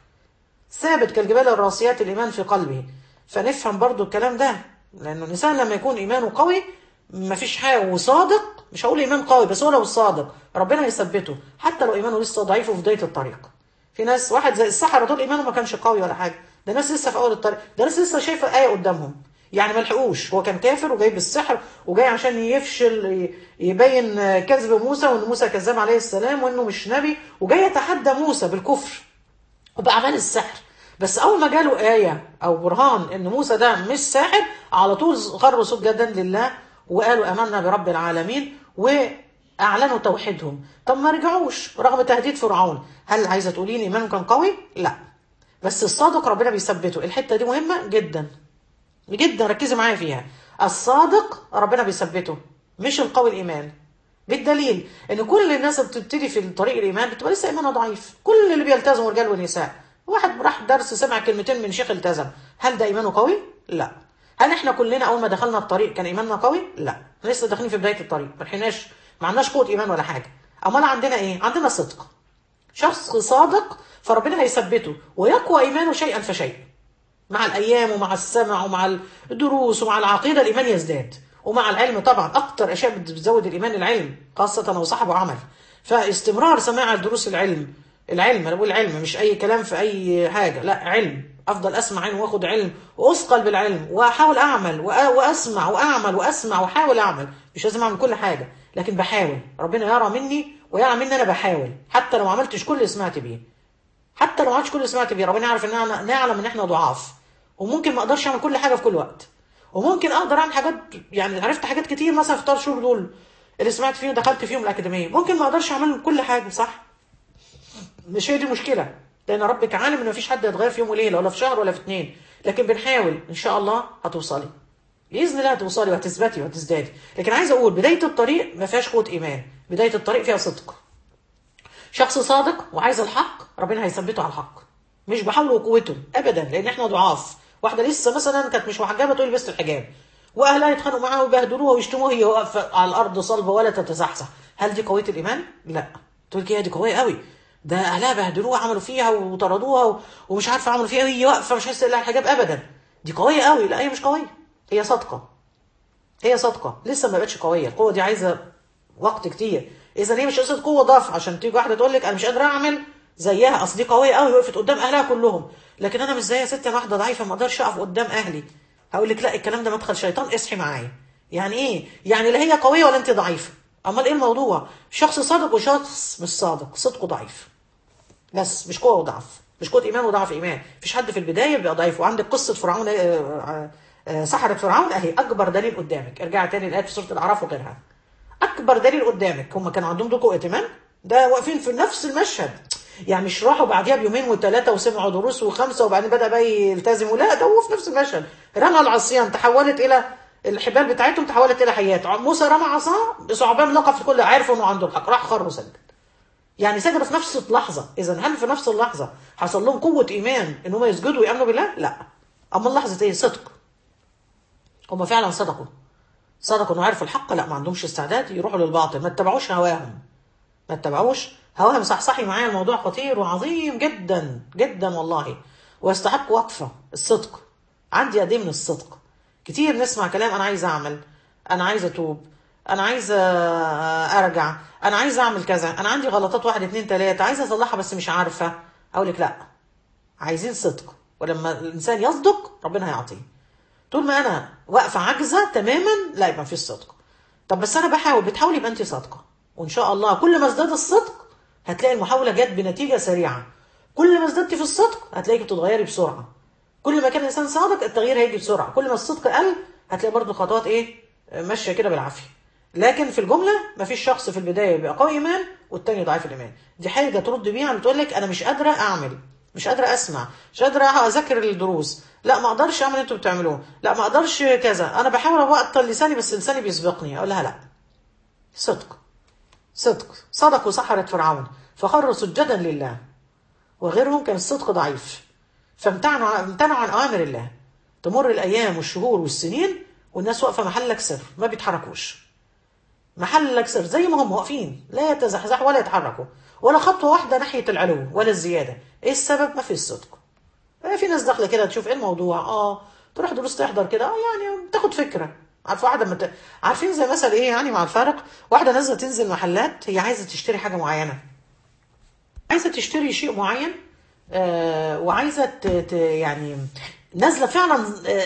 ثابت كالجبال الراسيات الإيمان في قلبه. فنفهم برضو الكلام ده، لأنه الإنسان لما يكون إيمانه قوي مفيش حاجة، وصادق، مش هقول إيمان قوي بس هو لو صادق ربنا يثبته، حتى لو إيمانه لسه ضعيف وفي بداية الطريق. في ناس، واحد زي السحرة دول إيمانه ما كانش قوي ولا حاجة، ده ناس لسه في أول الطريق، ده ناس لسه شايفة آية قدامهم، يعني ما لحقوش، هو كان كافر وجاي بالسحر وجاي عشان يفشل، يبين كذب موسى، وإن موسى كذاب عليه السلام، وإنه مش نبي، وجاي يتحدى موسى بالكفر وبأعمال السحر. بس أول ما جاله آية أو برهان إن موسى ده مش ساحر، على طول خروا سجدا لله وقالوا آمنا برب العالمين، وأعلنوا توحيدهم. طب ما رجعوش رغم تهديد فرعون. هل عايزة تقولين إيمانهم كان قوي؟ لا، بس الصادق ربنا بيثبته. الحتة دي مهمة جدا جدا، ركزي معايا فيها. الصادق ربنا بيثبته، مش القوي الإيمان. بالدليل ان كل الناس اللي بتبتدي في طريق الايمان بتبقى لسه ايمانها ضعيف، كل اللي بيلتزموا رجال ونساء. واحد راح درس سمع كلمتين من شيخ التزم، هل ده ايمانه قوي؟ لا. هل احنا كلنا اول ما دخلنا الطريق كان ايماننا قوي؟ لا، لسه داخلين في بدايه الطريق، ما عندناش قوه ايمان ولا حاجه. امال عندنا ايه؟ عندنا صدق. شخص صادق فربنا هيثبته ويقوى ايمانه شيئا فشيئا، مع الايام ومع السمع ومع الدروس ومع العقيده الايمان يزداد، ومع العلم طبعا. اكتر اشياء بتزود الايمان العلم، خاصه لو صاحبه عمل. فاستمرار سماع دروس العلم، انا بقول علم مش اي كلام في اي حاجه، لا علم. افضل اسمع علم واخد علم واثقل بالعلم، واحاول اعمل واسمع واعمل واسمع واحاول اعمل. مش لازم اعمل كل حاجه، لكن بحاول. ربنا يرى مني ويرى مني انا بحاول، حتى لو ما عملتش كل اللي سمعت بيه، حتى لو ما عملتش كل اللي سمعت بيه. ربنا يعرف ان انا نعلم ان احنا ضعاف، وممكن ما اقدرش اعمل كل حاجه في كل وقت، وممكن اقدر اعمل حاجات. يعني عرفت حاجات كتير مثلا في 3 شهور دول اللي سمعت فيهم دخلت فيهم الاكاديميه، ممكن ما اقدرش اعمل كل حاجه صح. مش هي دي المشكله، لان ربك عالم ان مفيش حد يتغير في يوم وليله ولا في شهر ولا في 2. لكن بنحاول ان شاء الله هتوصلي باذن الله، هتوصلي وهتثبتي وهتزدادي. لكن عايزه اقول بدايه الطريق ما فيهاش قوه ايمان، بدايه الطريق فيها صدق. شخص صادق وعايز الحق ربنا هيثبته على الحق، مش بحوله وقوته ابدا، لان احنا ضعاف. واحده لسه مثلا كانت مش محجبه تقول لبست الحجاب، واهلها يتخانقوا معاها ويبهدلوها ويشتموها، هي واقفه على الارض صلبه ولا تتزحزح. هل دي قويه الايمان؟ لا. تقول لك دي قويه قوي، ده اهلها بهدلوها عملوا فيها وطردوها ومش عارفه عملوا فيها، وهي واقفه مش عايزه تقلع الحجاب ابدا. دي قويه قوي؟ لا، هي مش قويه، هي صادقه. هي صادقه، لسه ما بقتش قويه. القوه دي عايزه وقت كتير. اذا هي مش قصه قوه ضعف عشان تيجي واحده تقول لك انا مش قادره اعمل زيها، اصل دي قويه قوي وقفت قدام اهلها كلهم، لكن انا مش زيها ست، انا واحده ضعيفه ما اقدرش اقف قدام اهلي. هقول لك لا، الكلام ده مدخل شيطان، اصحي معايا. يعني ايه؟ يعني لا هي قويه ولا انت ضعيفه. امال ايه الموضوع؟ شخص صادق وشخص مش صادق، صدقه ضعيف بس، مش قوه وضعف، مش قوه ايمان وضعف ايمان. مفيش حد في البدايه بيبقى ضعيف. وعندك قصه فرعون، سحرة فرعون اهي اكبر دليل قدامك. ارجع تاني الايات في سوره الاعراف وغيرها، اكبر دليل قدامك. هم كانوا عندهم دول قوه ايمان؟ ده واقفين في نفس المشهد، يعني مش راحوا بعديها بيومين وثلاثه وسمعوا دروس وخمسه وبعدين بدا بقى يلتزموا، لا، ده هو في نفس المشهد. رمى العصيان تحولت الى الحبال بتاعتهم، تحولت الى حيات. موسى رمى عصاه، ثعبان لقى في الكل، عرفوا انه عنده الحق، راح خر وسجد. يعني سجدوا في نفس اللحظه. اذا هل في نفس اللحظه حصل لهم قوه ايمان ان هم يسجدوا ويامنوا بالله؟ لا. اما لحظه ايه؟ صدق. هم فعلا صدقوا انه عرفوا الحق، لا، ما عندهمش استعداد يروحوا للباطل، ما اتبعوش هواهم، ما اتبعوش هواهم. صحصحي معايا، الموضوع خطير وعظيم جدا جدا والله، ويستحق وقفه. الصدق عندي قد ايه من الصدق؟ كتير نسمع كلام، انا عايز اعمل، انا عايز اتوب، انا عايز ارجع، انا عايز اعمل كذا، انا عندي غلطات 1 2 3 عايز اصلحها بس مش عارفه. اقول لك لا، عايزين صدق. ولما الانسان يصدق ربنا هيعطيه. طول ما انا واقفه عاجزه تماما، لا، يبقى مفيش صدق. طب بس انا بحاول، بتحاولي يبقى انت صادقه، وان شاء الله كل ما ازداد الصدق هتلاقي المحاوله جت بنتيجه سريعه. كل ما ازددتي في الصدق هتلاقيكي بتتغيري بسرعه. كل ما كان الانسان صادق التغيير هيجي بسرعه. كل ما الصدق قل هتلاقي برضو الخطوات ايه؟ ماشيه كده بالعافيه. لكن في الجمله مفيش شخص في البدايه بيبقى قوي ايمان والتاني ضعيف الايمان. دي حاجه ترد بيها، بتقول لك انا مش قادره اعمل، مش قادره اسمع، مش قادره اذاكر الدروس، لا ما اقدرش اعمل اللي انتوا بتعملوه، لا ما اقدرش كذا، انا بحاول اوقت لساني بس لساني بيسبقني. اقول لها لا، صدق، صدق، صدقوا سحرة فرعون فخروا سجدا لله، وغيرهم كان الصدق ضعيف امتنعوا عن اوامر الله. تمر الايام والشهور والسنين والناس واقفه محلك سر، ما بيتحركوش، محلك سر زي ما هم واقفين، لا يتزحزحوا ولا يتحركوا ولا خطوه واحده ناحيه العلو ولا الزياده. ايه السبب؟ ما في الصدق. في ناس داخله كده تشوف ايه الموضوع، تروح دروس تحضر كده، يعني تاخد فكره. عارفه واحده عارفين زي مثلا ايه يعني، مع الفارق، واحده نازله تنزل محلات، هي عايزه تشتري حاجه معينه، عايزه تشتري شيء معين، وعايزه يعني نازله فعلا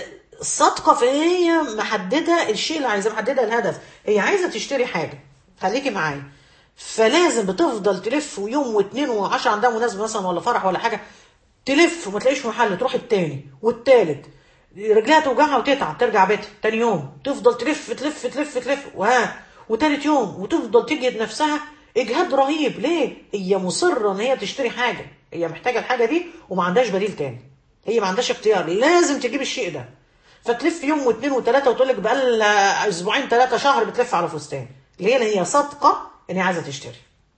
صادقه في هي محدده الشيء اللي عايزاه، محدده الهدف، هي عايزه تشتري حاجه. خليكي معايا. فلازم بتفضل تلف، ويوم واثنين وعشرة عندها مناسبه مثلا ولا فرح ولا حاجه، تلف وما تلاقيش محل، تروح التاني والتالت، رجليها توجعها وتتعب، ترجع بيتها تاني يوم، تفضل تلف تلف تلف تلف وتالت يوم، وتفضل تجهد نفسها اجهاد رهيب. ليه؟ هي مصره ان هي تشتري حاجه، هي محتاجه الحاجه دي وما عندهاش بديل تاني، هي ما عندهاش اختيار، لازم تجيب الشيء ده. فتلف يوم واثنين وثلاثه، وتقول لك بقى لها اسبوعين ثلاثه شهر بتلف على فستان. ليه؟ لان هي صادقه ان هي عايزه تشتري.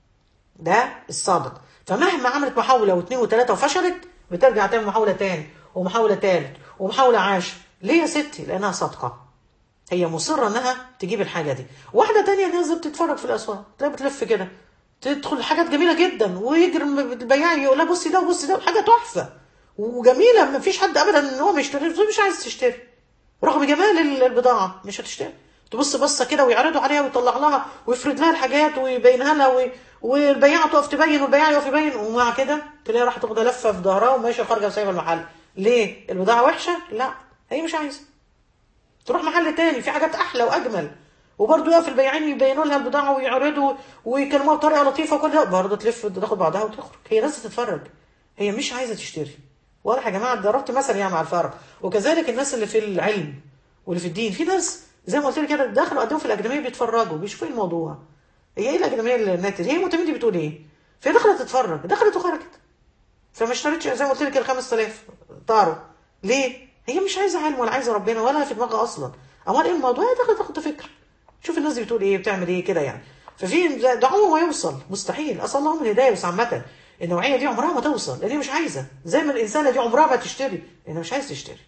ده الصادق. فمهما عملت محاوله واثنين وثلاثه وفشلت، بترجع تعمل محاوله تاني ومحاوله تالت ومحاوله عاشر. ليه يا ستي؟ لانها صادقه، هي مصره انها تجيب الحاجه دي. واحده تانية نازله بتتفرج في الاسواق، تلاقي بتلف كده، تدخل حاجات جميله جدا، ويجري البياع يقول لها بصي ده وبصي ده، حاجه تحفه وجميله، ما فيش حد ابدا ان هو مش عايز تشتري، رغم جمال البضاعه مش هتشتري. تبص بصه كده ويعرضوا عليها ويطلع لها ويفرد لها الحاجات ويبينها لها والبياعه تقف تبين والبياع يقف يبين، ومع كده تلاقيها راح تاخد لفه في ظهرها وماشيه خارجه وسايبه المحل. ليه؟ البضاعه وحشه؟ لا، هي مش عايزه، تروح محل تاني في حاجات احلى واجمل، وبرضه يقف البياعين يبينوا لها البضاعه ويعرضوا ويكلموها بطريقه لطيفه، وكل ده برضه تلف تاخد بعضها وتخرج. هي ناس تتفرج، هي مش عايزه تشتري. واضح يا جماعه؟ ضربت مثلا يعني مع الفرق. وكذلك الناس اللي في العلم واللي في الدين، في ناس زي ما قلت لك كده دخلوا قدموا في الاكاديميه بيتفرجوا بيشوفوا الموضوع. هي ايه الاكاديميه الناتج؟ هي معتمدة بتقول ايه؟ فهي دخلت تتفرج، دخلت وخرجت، فما اشتريتش زي ما قلت لك ال 5000 طاروا. ليه؟ هي مش عايزه علم ولا عايزه ربنا ولا في دماغها اصلا. امال ايه الموضوع؟ هي دخلت تاخد فكره، شوف الناس دي بتقول ايه، بتعمل ايه كده يعني. ففي ده عمره ما يوصل، مستحيل. اسال الله من الهدايه. بس عامه النوعيه دي عمرها ما توصل، لان هي مش عايزه، زي ما الانسانه دي عمرها ما تشتري لانها مش عايز تشتري.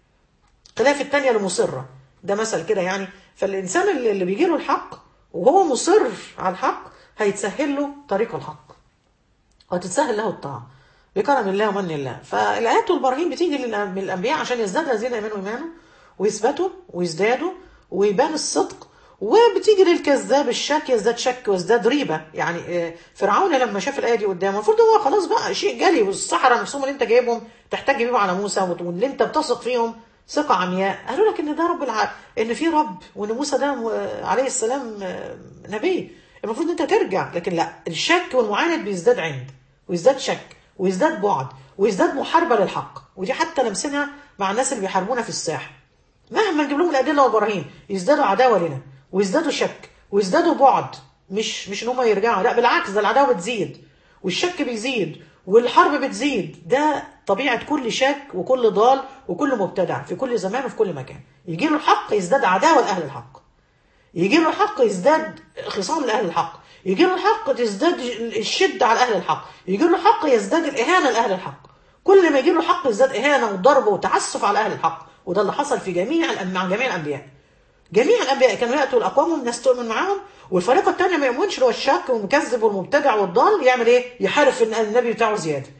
خلاف التانية اللي مصره، ده مثل كده يعني. فالانسان اللي بيجي له الحق وهو مصر على الحق، هيتسهل له طريق الحق وتتسهل له الطاعه بكرم الله ومن الله. فالايات والبراهين بتيجي من الانبياء عشان يزداد الذين امنوا ايمانه ويثبتوا ويزدادوا ويبان الصدق. وبتيجي للكذاب الشك يزداد شك ويزداد ريبه. يعني فرعون لما شاف الايه دي قدامه، المفروض هو خلاص بقى شيء جلي، والسحره نفسهم اللي انت جايبهم تحتاج تجيبهم على موسى واللي انت بتثق فيهم ثقه عمياء، قالوا لك ان ده رب ان في رب، وان موسى ده عليه السلام نبي، المفروض انت ترجع. لكن لا، الشك والمعاند بيزداد عند ويزداد شك ويزداد بعد ويزداد محاربه للحق. ودي حتى لمسنا مع الناس اللي بيحاربونا في الساحه، مهما نجيب لهم الادله والبراهين يزدادوا عداوه لنا ويزدادوا شك ويزدادوا بعد. مش ان هم يرجعوا، لا بالعكس، ده العداوه بتزيد والشك بيزيد والحرب بتزيد. ده طبيعه كل شك وكل ضال وكل مبتدع في كل زمان وفي كل مكان. يجي له الحق يزداد عداوه لاهل الحق، يجي له الحق يزداد خصام لاهل الحق، يجي له الحق تزداد الشده على اهل الحق، يجي له الحق يزداد الاهانه لاهل الحق. كل ما يجي له الحق يزداد اهانه وضرب وتعسف على اهل الحق. وده اللي حصل في مع جميع الانبياء. جميع الانبياء كانوا ياتوا لاقوامهم، الناس تؤمن معاهم، والفريق الثاني ما يؤمنش، اللي هو الشك والمكذب والمبتدع والضال، يعمل ايه؟ يحارب النبي بتاعه زياده،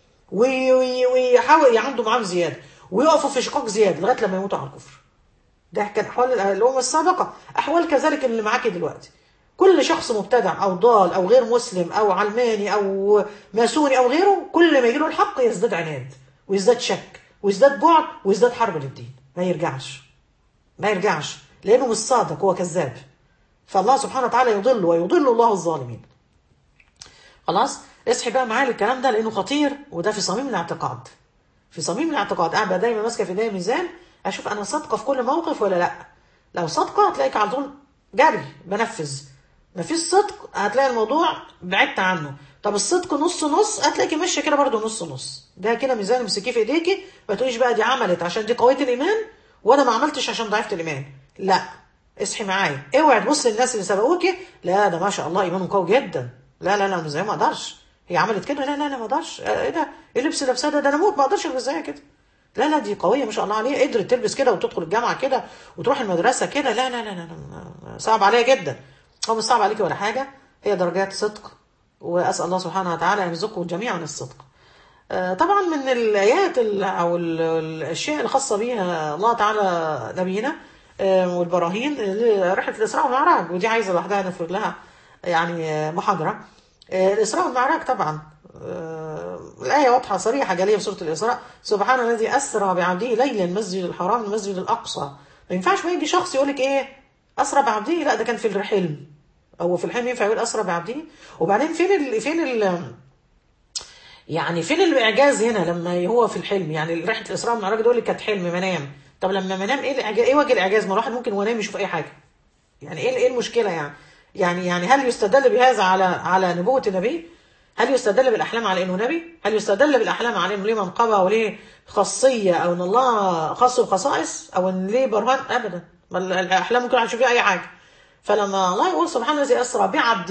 ويحاول عنده معاهم زياده، ويقفوا في شقاق زياده لغايه لما يموتوا على الكفر. ده كان احوال الامم السابقه. احوال كذلك اللي معاكي دلوقتي. كل شخص مبتدع او ضال او غير مسلم او علماني او ماسوني او غيره، كل ما يجي له الحق يزداد عناد ويزداد شك ويزداد بعد ويزداد حرب للدين. ما يرجعش لانه مش صادق، هو كذاب. فالله سبحانه وتعالى يضل ويضل الله الظالمين. خلاص، اصحي بقى معايا الكلام ده لانه خطير، وده في صميم الاعتقاد. في صميم الاعتقاد قاعده دايما ماسكه في ايديا ميزان، اشوف انا صادقه في كل موقف ولا لا. لو صادقه هتلاقيك على طول جري بنفذ، ما فيش صدق هتلاقي الموضوع بعدت عنه. طب الصدق نص نص، هتلاقي ماشيه كده برضه نص نص. ده كده ميزان امسكيه في ايديكي، ما تقوليش بقى دي عملت عشان دي قويه الايمان وانا ما عملتش عشان ضعفت الايمان. لا، اصحي معايا، اوعي تبص للناس اللي سبقوكي، لا ده ما شاء الله ايمانهم قوي جدا، لا لا لا انا زي ما اقدرش، هي عملت كده، لا لا لا ما اقدرش، ايه ده، ايه اللبس اللي لابساه ده انا اموت ما اقدرش البس زيها كده. لا لا دي قويه ما شاء الله عليها، قدرت تلبس كده وتدخل الجامعه كده وتروح المدرسه كده، لا لا لا لا, لا. صعب عليا جدا. هو مش صعب عليكي ولا حاجه، هي درجات صدق، واسال الله سبحانه وتعالى ان يرزقكم جميعا الصدق. طبعا من الايات او الاشياء الخاصه بها الله تعالى نبينا والبراهين رحله الاسراء والمعراج، ودي عايزه لوحدها نفرد لها يعني محاضره. الاسراء والمعراج طبعا الآية واضحة صريحة جالية في سورة الإسراء: سبحان الذي أسرى بعبده ليلا المسجد الحرام من المسجد الأقصى. ما ينفعش ما يجي شخص يقول لك إيه أسرى بعبده، لا ده كان في الحلم، أو في الحلم ينفع يقول أسرى بعبده؟ وبعدين يعني فين الإعجاز هنا لما هو في الحلم؟ يعني رحلة الإسراء والمعراج دول كانت حلم منام، طب لما منام إيه الإعجاز؟ إيه وجه الإعجاز؟ ما الواحد ممكن وهو نايم يشوف أي حاجة، يعني إيه المشكلة يعني؟ يعني هل يستدل بهذا على نبوة النبي؟ هل يستدل بالأحلام على إنه نبي؟ هل يستدل بالأحلام على إنه ليه منقبة وليه خاصية، أو إن الله خاصه بخصائص، أو إن ليه برهان؟ أبدا، بل الأحلام ممكن نشوف فيها أي حاجة. فلما الله يقول سبحان الذي أسرى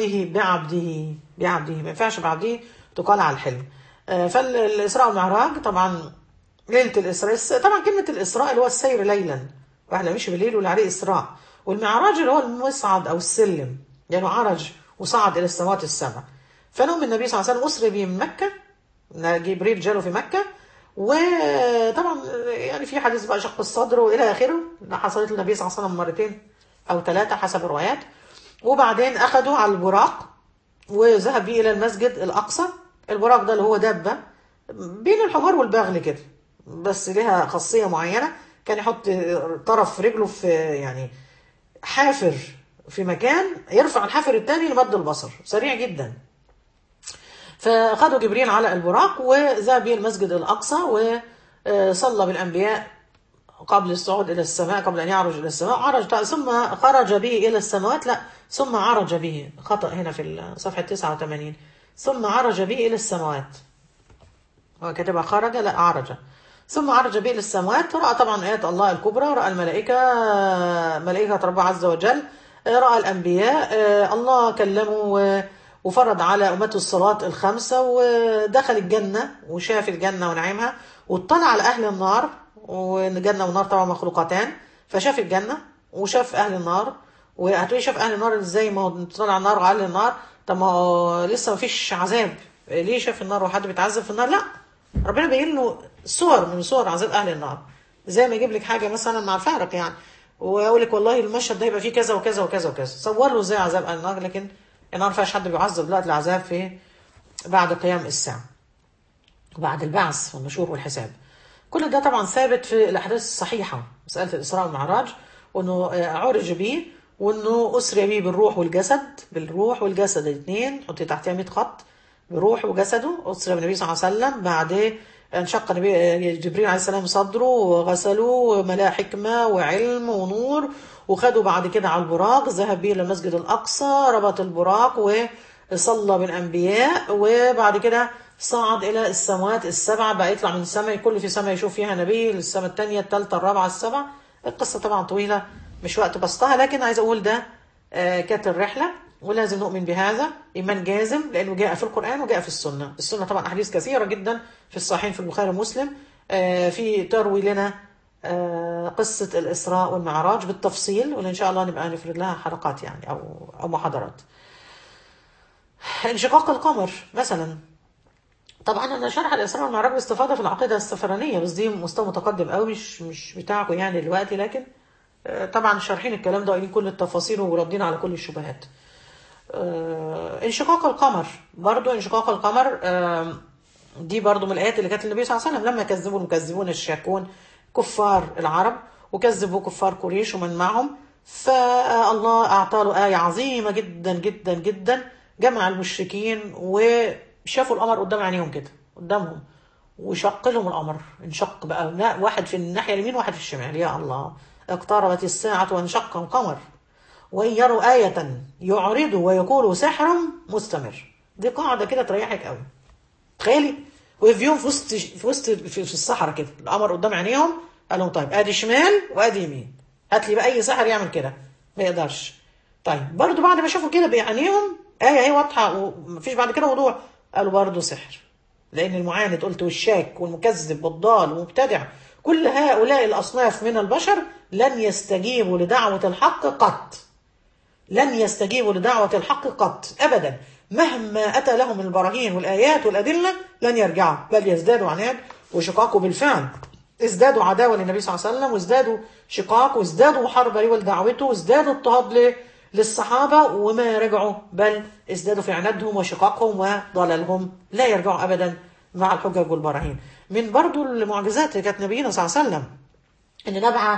بعبده ما ينفعش بعبده تقال على الحلم. فالإسراء والمعراج طبعا ليلة الإسراء، طبعا كلمة الإسراء اللي هو السير ليلا، واحد مشي بالليل واللي عليه إسراء، والمعراج اللي هو المصعد أو السلم، يعني عرج وصعد إلى السماوات السبع. فنوم النبي صلى الله عليه وسلم أسري به من مكة، جبريل جاله في مكة، وطبعا يعني في حديث بقى شق الصدر والى اخره، حصلت للنبي صلى الله عليه وسلم مرتين او ثلاثه حسب الروايات. وبعدين اخذوا على البراق وذهب به الى المسجد الاقصى. البراق ده اللي هو دابه بين الحمار والبغل كده، بس لها خاصيه معينه، كان يحط طرف رجله في يعني حافر في مكان يرفع الحافر الثاني لمد البصر، سريع جدا. فأخذوا جبريل على البراق وذهب به المسجد الأقصى، وصلى بالأنبياء قبل الصعود إلى السماء، قبل أن يعرج إلى السماء، ثم خرج به إلى السماوات، لا ثم عرج به، خطأ هنا في صفحة 89، ثم عرج به إلى السماوات، هو كاتبها خرج لا عرج. ثم عرج به إلى السماوات، رأى طبعا آيات الله الكبرى، رأى الملائكة، ملائكة رب عز وجل، رأى الأنبياء، الله كلمه وفرض على أمته الصلاة الخمسة، ودخل الجنة وشاف الجنة ونعيمها، واطلع على أهل النار، والجنة والنار طبعا مخلوقتان، فشاف الجنة وشاف أهل النار. وهتقولي شاف أهل النار إزاي؟ ما هو طلع النار وعلى أهل النار، طب ما هو لسه ما فيش عذاب، ليه شاف النار وحد بيتعذب في النار؟ لا، ربنا بيقول له صور من صور عذاب أهل النار، زي ما يجيب لك حاجة مثلا مع الفارق يعني، ويقول لك والله المشهد ده يبقى فيه كذا وكذا وكذا وكذا، صور له ازاي عذاب أهل النار. لكن النار ما فيهاش حد بيعذب دلوقتي، العذاب في بعد قيام الساعة وبعد البعث والنشور والحساب. كل ده طبعا ثابت في الأحاديث الصحيحة، مسألة الإسراء والمعراج، وأنه عرج به، وأنه أسري به بالروح والجسد، بالروح والجسد الاثنين حطي تحتها 100 خط، بروح وجسده أسري بالنبي صلى الله عليه وسلم. بعد انشق جبريل عليه السلام صدره وغسلوا، ملاه حكمة وعلم ونور، وخدوا بعد كده على البراق، ذهب به للمسجد الأقصى، ربط البراق وصلى بالأنبياء، وبعد كده صعد إلى السماوات السبع، بقى يطلع من السماء، كل في سماء يشوف فيها نبي، للسماء الثانية الثالثة الرابعة السبعة. القصة طبعا طويلة مش وقت بسطها، لكن عايز أقول ده كانت الرحلة، ولازم نؤمن بهذا إيمان جازم، لأنه جاء في القرآن وجاء في السنة. السنة طبعا أحاديث كثيرة جدا في الصحيحين في البخاري ومسلم في تروي لنا قصة الإسراء والمعراج بالتفصيل، وإن شاء الله نبقى نفرد لها حلقات يعني أو محاضرات. انشقاق القمر مثلا، طبعا أنا شرح الإسراء والمعراج باستفاضة في العقيدة السفرانية، بس دي مستوى متقدم قوي، مش بتاعكم يعني دلوقتي، لكن طبعا شارحين الكلام ده وقايلين كل التفاصيل وردين على كل الشبهات. انشقاق القمر برضو، انشقاق القمر دي برضو من الآيات اللي كانت النبي صلى الله عليه وسلم لما كذبوا المكذبون الشاكون كفار العرب، وكذبوا كفار قريش ومن معهم، فالله أعطى له آية عظيمة جدا جدا جدا، جمع المشركين وشافوا القمر قدام عينيهم كده قدامهم، وشق لهم القمر، انشق بقى، واحد في الناحية اليمين واحد في الشمال، يا الله اقتربت الساعة وانشق القمر. وإن يروا آية يعرضوا ويقولوا سحر مستمر. دي قاعدة كده تريحك قوي. تخيلي وقف يوم في الصحراء كده، القمر قدام عينيهم، قال لهم طيب ادي شمال وادي يمين، هات لي بقى اي ساحر يعمل كده، ما يقدرش. طيب برضو بعد ما شافوا كده بعينيهم ايه اهي واضحه ومفيش بعد كده وضوح، قالوا برضو سحر. لان المعاند قلت والشاك والمكذب والضال والمبتدع، كل هؤلاء الاصناف من البشر لن يستجيبوا لدعوه الحق قط، لن يستجيبوا لدعوه الحق قط ابدا، مهما اتى لهم من البراهين والايات والادله لن يرجعوا، بل يزدادوا عناد وشقاق. بالفعل ازدادوا عداوه للنبي صلى الله عليه وسلم، وازدادوا شقاق، وازدادوا محاربه ليه ولدعوته، وازدادوا اضطهاد للصحابه، وما رجعوا بل ازدادوا في عنادهم وشقاقهم وضلالهم، لا يرجعوا ابدا مع الحجج والبراهين. من برضو المعجزات اللي كانت نبينا صلى الله عليه وسلم ان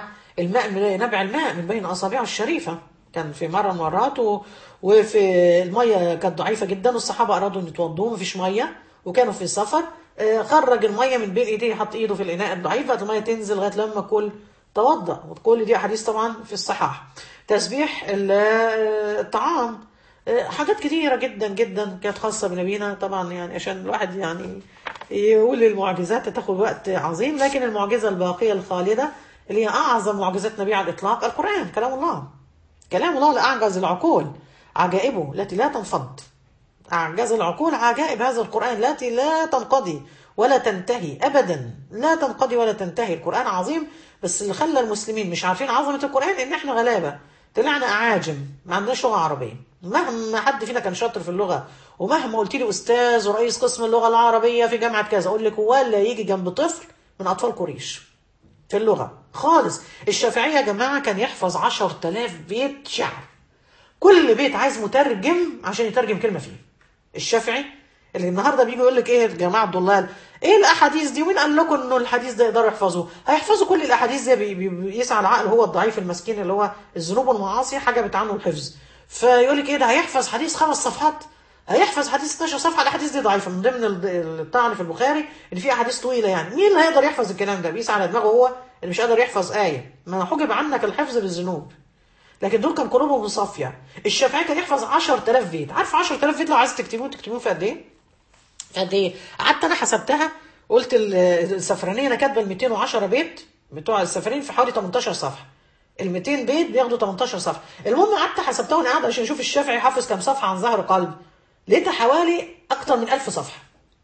نبع الماء من بين اصابعه الشريفه. كان في مره من المرات وفي الميه كانت ضعيفه جدا، والصحابه ارادوا ان يتوضوا مفيش ميه، وكانوا في سفر، خرج الميه من بين ايديه، حط ايده في الاناء الضعيف، بقت الميه تنزل لغايه لما كل توضا. وكل دي احاديث طبعا في الصحاح. تسبيح الطعام، حاجات كتيره جدا جدا كانت خاصه بنبينا طبعا، يعني عشان الواحد يعني يقول المعجزات تاخد وقت عظيم، لكن المعجزه الباقيه الخالده اللي هي اعظم معجزات النبي على الاطلاق القران، كلام الله. كلام الله لأعجز العقول عجائبه التي لا تنفض. أعجز العقول عجائب هذا القرآن التي لا تنقضي ولا تنتهي أبدا، لا تنقضي ولا تنتهي. القرآن عظيم، بس اللي خلى المسلمين مش عارفين عظمة القرآن إن إحنا غلابة، طلعنا أعاجم، ما عندناش لغة عربية. مهما حد فينا كان شاطر في اللغة، ومهما قلت لي أستاذ ورئيس قسم اللغة العربية في جامعة كذا، أقول لك ولا يجي جنب طفل من أطفال قريش في اللغة خالص. الشافعية يا جماعة كان يحفظ 10,000 بيت شعر، كل بيت عايز مترجم عشان يترجم كلمة فيه. الشافعي اللي النهارده بيجي يقول لك ايه يا جماعة عبد الله، ايه الاحاديث دي، ومين قال لكم انه الحديث ده يقدروا يحفظوه؟ هيحفظوا كل الاحاديث دي، بيسعى العقل هو الضعيف المسكين اللي هو الذنوب والمعاصي حجبت عنه الحفظ. فيقول لك ايه ده، هيحفظ حديث 5 صفحات، هيحفظ حديث 12 صفحه. الاحاديث دي ضعيفه، من ضمن الطعن في البخاري ان في احاديث طويله، يعني مين اللي هيقدر يحفظ الكلام ده؟ بيسعى على دماغه هو اللي مش قادر يحفظ ايه، ما حجب عنك الحفظ بالذنوب. لكن دول كان قلوبهم صافيه. الشافعي كان يحفظ 10,000 بيت. عارف 10,000 بيت لو عايز تكتبوه في قد ايه؟ في قد ايه؟ قعدت انا حسبتها، قلت السفرانيه انا كاتبه ال 210 بيت بتوع السفرين في حوالي 18 صفحه. ال 200 بيت بياخدوا 18 صفحه. المهم قعدت حسبتها وانا قاعده عشان اشوف الشافعي حافظ كام صفحه عن ظهر قلب. لقيتها حوالي اكتر من 1000 صفحه.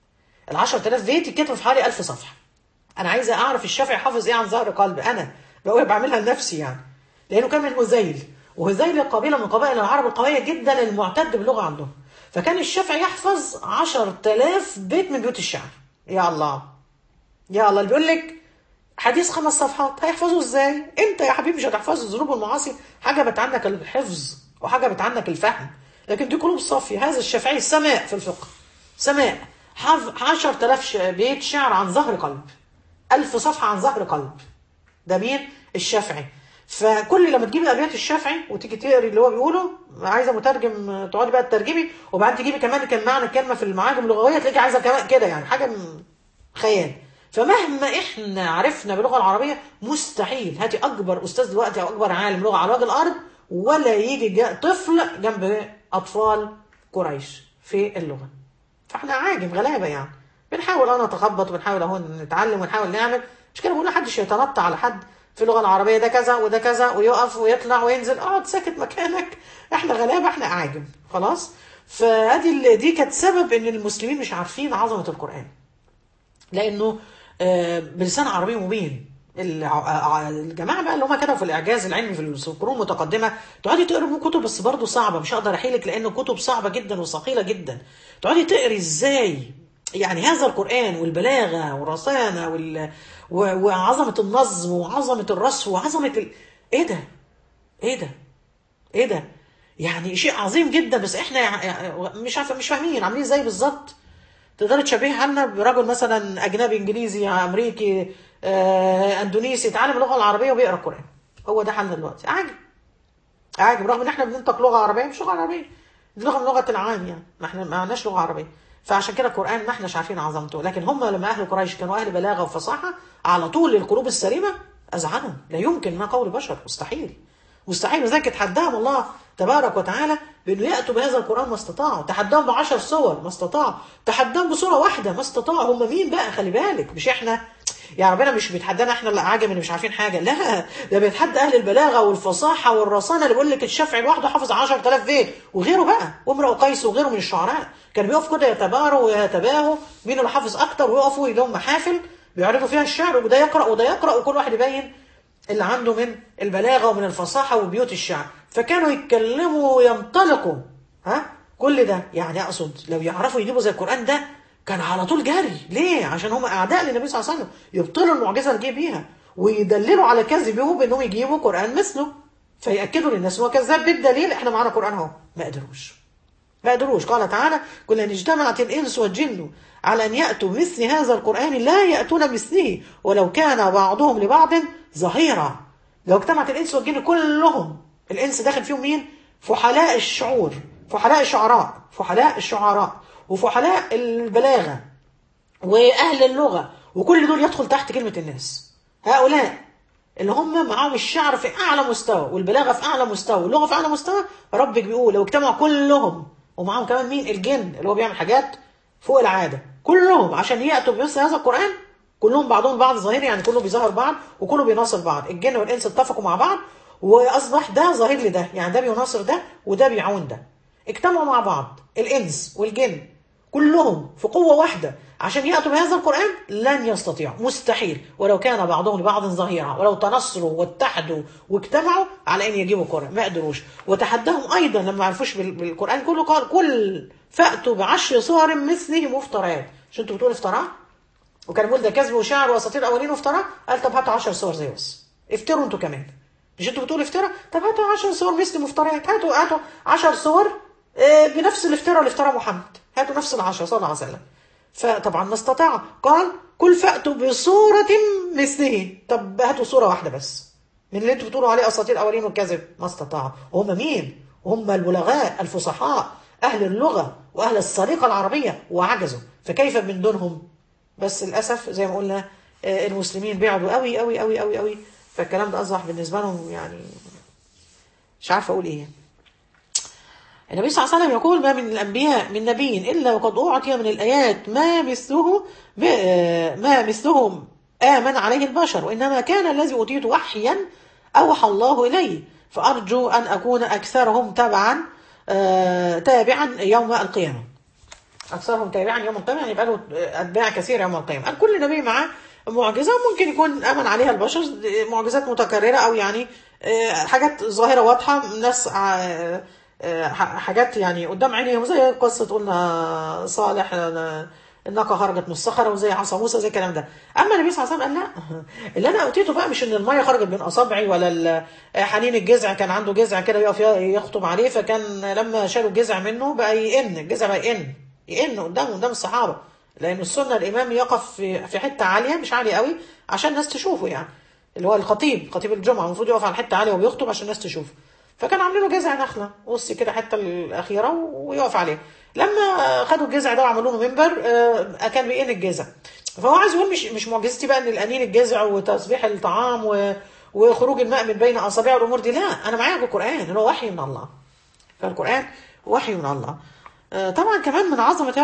ال 10,000 بيت يتكتبوا في حوالي 1000 صفحه. انا عايزه اعرف الشافعي حافظ ايه عن ظهر قلب، انا بقول بعملها لنفسي يعني. لانه كان من هذيل، وهذيل قبيله من قبائل العرب القويه جدا المعتد باللغه عندهم. فكان الشافعي يحفظ 10,000 بيت من بيوت الشعر. يا الله يا الله، اللي بيقول لك حديث 5 صفحات هيحفظه ازاي؟ انت يا حبيبي مش هتحفظ. الذنوب والمعاصي حجبت عنك الحفظ وحجبت عنك الفهم، لكن دي قلوب صافيه. هذا الشافعي سماء في الفقه، سماء. حفظ 10,000 بيت شعر عن ظهر قلب، 1000 صفحه عن ظهر قلب. ده مين؟ الشافعي. فكل لما تجيبي ابيات الشافعي وتيجي تقري اللي هو بيقوله، عايزه مترجم تقعدي بقى تترجمي، وبعدين تجيبي كمان كان معنى الكلمه في المعاجم اللغويه، تلاقي عايزه كمان كده، يعني حاجه خيال. فمهما احنا عرفنا باللغه العربيه مستحيل هاتي اكبر استاذ دلوقتي او اكبر عالم لغه على وجه الارض ولا يجي طفل جنب اطفال قريش في اللغه. فاحنا عاجم غلابه يعني. بنحاول انا نتخبط وبنحاول اهو نتعلم ونحاول نعمل. مش كده بقول محدش يتنطع على حد في اللغه العربيه، ده كذا وده كذا ويقف ويطلع وينزل، اقعد ساكت مكانك. احنا غلابه، احنا اعاجم خلاص. دي كانت سبب ان المسلمين مش عارفين عظمه القران، لانه بلسان عربي مبين. الجماعه بقى اللي هم كده في الاعجاز العلمي في القرون المتقدمه، تقعدي تقري كتب بس برضه صعبه، مش هقدر احيلك لانه كتب صعبه جدا وثقيله جدا. تقعدي تقري ازاي يعني هذا القران والبلاغه والرصانه وعظمه النظم وعظمه الرسم وعظمه ايه ده؟ ايه ده؟ ايه ده؟ يعني شيء عظيم جدا، بس احنا مش عارفه، مش فاهمين عاملين ازاي بالظبط. تقدر تشبهها لنا برجل مثلا اجنبي انجليزي امريكي اندونيسي يتعلم اللغه العربيه وبيقرا القران. هو ده حالنا دلوقتي، عاجب عاجب، رغم ان احنا بننطق لغه عربيه مش لغه عربيه، دي لغه من لغه العام يعني، ما احنا ما عندناش لغه عربيه. فعشان كده القران ما احناش عارفين عظمته. لكن هم لما اهل قريش كانوا اهل بلاغه وفصاحه على طول القلوب السليمه اذعنهم. لا يمكن ما قول بشر، مستحيل مستحيل. وذلك اتحداهم الله تبارك وتعالى بأنه يأتوا بهذا القرآن ما استطاعوا، تحداهم ب10 سور ما استطاعوا، تحداهم بسورة واحدة ما استطاعوا. هم مين بقى؟ خلي بالك، مش احنا يعني، ربنا مش بيتحدانا احنا العجم اللي مش عارفين حاجة، لا، ده بيتحدى أهل البلاغة والفصاحة والرصانة، اللي بيقول لك الشافعي لوحده حافظ 10,000 بيت، وغيره بقى، وامرؤ قيس وغيره من الشعراء كان بيقف كده يتباروا ويتباهوا مين اللي حافظ أكتر، ويقفوا يدوم محافل بيعرضوا فيها الشعر، وده يقرأ وده يقرأ، وكل واحد يبين اللي عنده من البلاغة ومن الفصاحة وبيوت الشعر، فكانوا يتكلموا وينطلقوا. ها، كل ده يعني أقصد لو يعرفوا يجيبوا زي القرآن ده كان على طول جري. ليه؟ عشان هم أعداء للنبي صلى الله عليه وسلم، يبطلوا المعجزة اللي جه بيها ويدللوا على كذبه بأنهم يجيبوا قرآن مثله، فيأكدوا للناس هو كذاب بالدليل، احنا معانا قرآن اهو. ما قدروش. قال تعالى: كل ان اجتمعت الانس والجن على ان ياتوا بمثل هذا القران لا ياتون مثله ولو كان بعضهم لبعض ظهيرا. لو اجتمعت الانس والجن كلهم، الانس داخل فيهم مين؟ فحلاء الشعور، فحلاء الشعراء وفحلاء البلاغه واهل اللغه، وكل دول يدخل تحت كلمه الناس. هؤلاء اللي هم معاهم الشعر في اعلى مستوى والبلاغه في اعلى مستوى واللغه في اعلى مستوى، ربك بيقول لو اجتمعوا كلهم ومعاهم كمان مين؟ الجن اللي هو بيعمل حاجات فوق العاده، كلهم عشان ياتوا بنفس هذا القران، كلهم بعضهم بعض ظاهر، يعني كله بيظهر بعض وكله بيناصر بعض، الجن والانس اتفقوا مع بعض واصبح ده ظاهر لده، يعني ده بيناصر ده وده بيعاون ده، اجتمعوا مع بعض الانس والجن كلهم في قوة واحدة عشان يأتوا بهذا القرآن، لن يستطيعوا، مستحيل، ولو كان بعضهم لبعض ظهيرا، ولو تنصروا واتحدوا واجتمعوا على أن يجيبوا القرآن ما قدروش. وتحداهم أيضا لما ما عرفوش بالقرآن كله، قال: كل فأتوا ب10 صور مثله مفتريات. مش انتوا بتقولوا افتراء؟ وكان بيقول ده كذب وشعر واساطير اولين وافتراء، قال طب هاتوا 10 صور زي بس، افتروا انتوا كمان. مش انتوا بتقولوا افتراء؟ طب هاتوا 10 صور مثل مفتريات، هاتوا 10 صور بنفس الافتراء اللي افترى محمد، هاتوا نفس ال10 صلى الله عليه وسلم. فطبعا ما استطاع، قال: كل فأتوا بصورة مثله. طب هاتوا صورة واحدة بس من اللي انتوا بتقولوا عليه اساطير اولين والكذب. ما استطاعوا. وهم مين؟ هم البلغاء الفصحاء اهل اللغة واهل السرقة العربية، وعجزوا، فكيف من دونهم؟ بس للاسف زي ما قلنا المسلمين بعدوا قوي قوي قوي قوي قوي، فالكلام ده اصبح بالنسبة لهم يعني مش عارفه اقول ايه. النبي صلى الله عليه وسلم يقول: ما من الأنبياء من نبي إلا وقد أعطي من الآيات ما مثله آمن عليه البشر، وإنما كان الذي أوتيته وحيا أوحى الله إليه، فأرجو أن أكون أكثرهم تابعا يوم القيامة. أكثرهم تابعا يوم القيامة يعني يبقى له أتباع كثير يوم القيامة. قال كل نبي معاه معجزة ممكن يكون آمن عليها البشر، معجزات متكررة أو يعني حاجات ظاهرة واضحة، ناس حاجات يعني قدام عينيهم، زي قصة قلنا صالح الناقة خرجت من الصخرة، وزي عصا موسى، زي الكلام ده. أما النبي صلى الله عليه وسلم قال لا، اللي أنا أوتيته بقى مش إن المية خرجت من أصابعي، ولا حنين الجذع، كان عنده جذع كده يقف يخطب عليه، فكان لما شالوا الجذع منه بقى يئن، الجذع بقى يئن قدام الصحابة، لأن السنة الإمام يقف في حتة عالية مش عالية قوي عشان الناس تشوفه، يعني اللي هو خطيب الجمعة المفروض يقف على حتة عالية وبيخطب عشان الناس تشوفه، فكان عاملينه جذع نخله بص كده حتى الاخيره ويقف عليه. لما خدوا الجذع ده وعملوا له منبر كان بيئن الجذع، فهو عايز يقول مش معجزتي بقى ان الانين الجذع وتسبيح الطعام وخروج الماء من بين اصابع الامور دي، لا، انا معايا القران اللي هو وحي من الله، فالقران وحي من الله. طبعا كمان من عظمه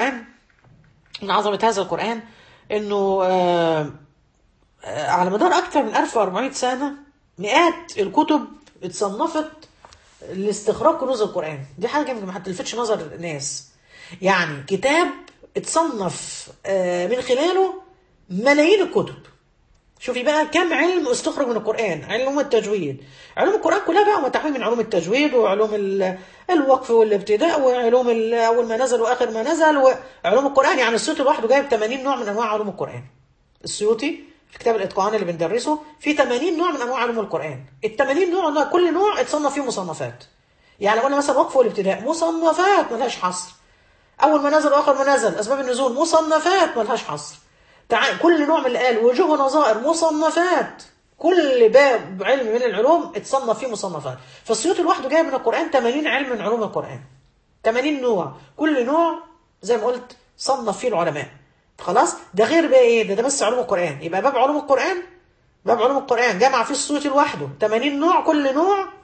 هذا القران انه على مدار اكثر من 1400 سنه مئات الكتب اتصنفت لاستخراج كنوز القرآن. دي حاجة ما هتلفتش نظر الناس، يعني كتاب اتصنف من خلاله ملايين الكتب. شوفي بقى كم علم استخرج من القرآن، علوم التجويد، علوم القرآن كلها بقى متحوية من علوم التجويد وعلوم الوقف والابتداء وعلوم أول ما نزل وآخر ما نزل وعلوم القرآن. يعني السيوطي لوحده جايب 80 نوع من أنواع علوم القرآن. السيوطي في كتاب الإتقان اللي بندرسه في 80 نوع من أنواع علوم القرآن. ال80 نوع ده كل نوع اتصنف فيه مصنفات. يعني قلنا مثلا وقف والابتداء مصنفات ملهاش حصر، أول ما نزل وآخر ما نزل، أسباب النزول مصنفات ملهاش حصر، كل نوع من اللي قال وجوه ونظائر مصنفات، كل باب علم من العلوم اتصنف فيه مصنفات. فالسيوطي لوحده جايب من القرآن 80 علم من علوم القرآن، 80 نوع، كل نوع زي ما قلت صنف فيه العلماء. خلاص، ده غير بقى ايه؟ ده بس علوم القرآن. يبقى باب علوم القرآن جمع فيه السيوطي لوحده 80 نوع، كل نوع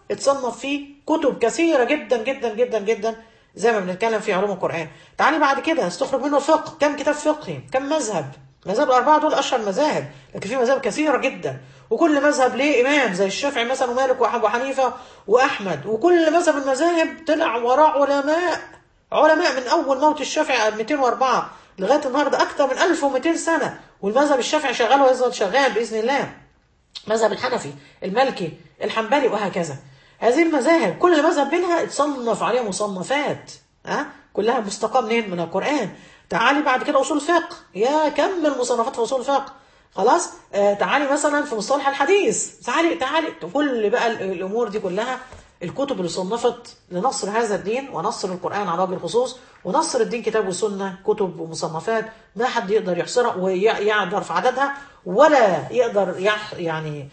اتصنف فيه كتب كثيرة جدا جدا جدا جدا، زي ما بنتكلم في علوم القرآن. تعالي بعد كده استخرج منه الفقه، كم كتاب فقهي، كم مذهب. المذاهب الأربعة دول أشهر مذاهب، لكن في مذاهب كثيرة جدا، وكل مذهب ليه إمام زي الشافعي مثلا ومالك وأبو حنيفة وأحمد، وكل مذهب من المذاهب طلع وراه علماء. علماء من أول موت الشافعي 204 لغاية النهاردة أكثر من 1200 سنة، والمذهب الشافعي شغال ويظل شغال بإذن الله. مذهب الحنفي، المالكي، الحنبلي، وهكذا. هذه المذاهب كل مذهب منها اتصنف عليها مصنفات، كلها مستقى منين؟ من القرآن. تعالي بعد كده أصول فقه، يا كم المصنفات في أصول فقه. خلاص. تعالي مثلا في مصطلح الحديث، تعالي كل بقى الأمور دي كلها الكتب اللي صنفت لنصر هذا الدين ونصر القرآن على وجه الخصوص، ونصر الدين كتاب وسنة، كتب ومصنفات ما حد يقدر يحصرها ويقدر في عددها، ولا يقدر يعني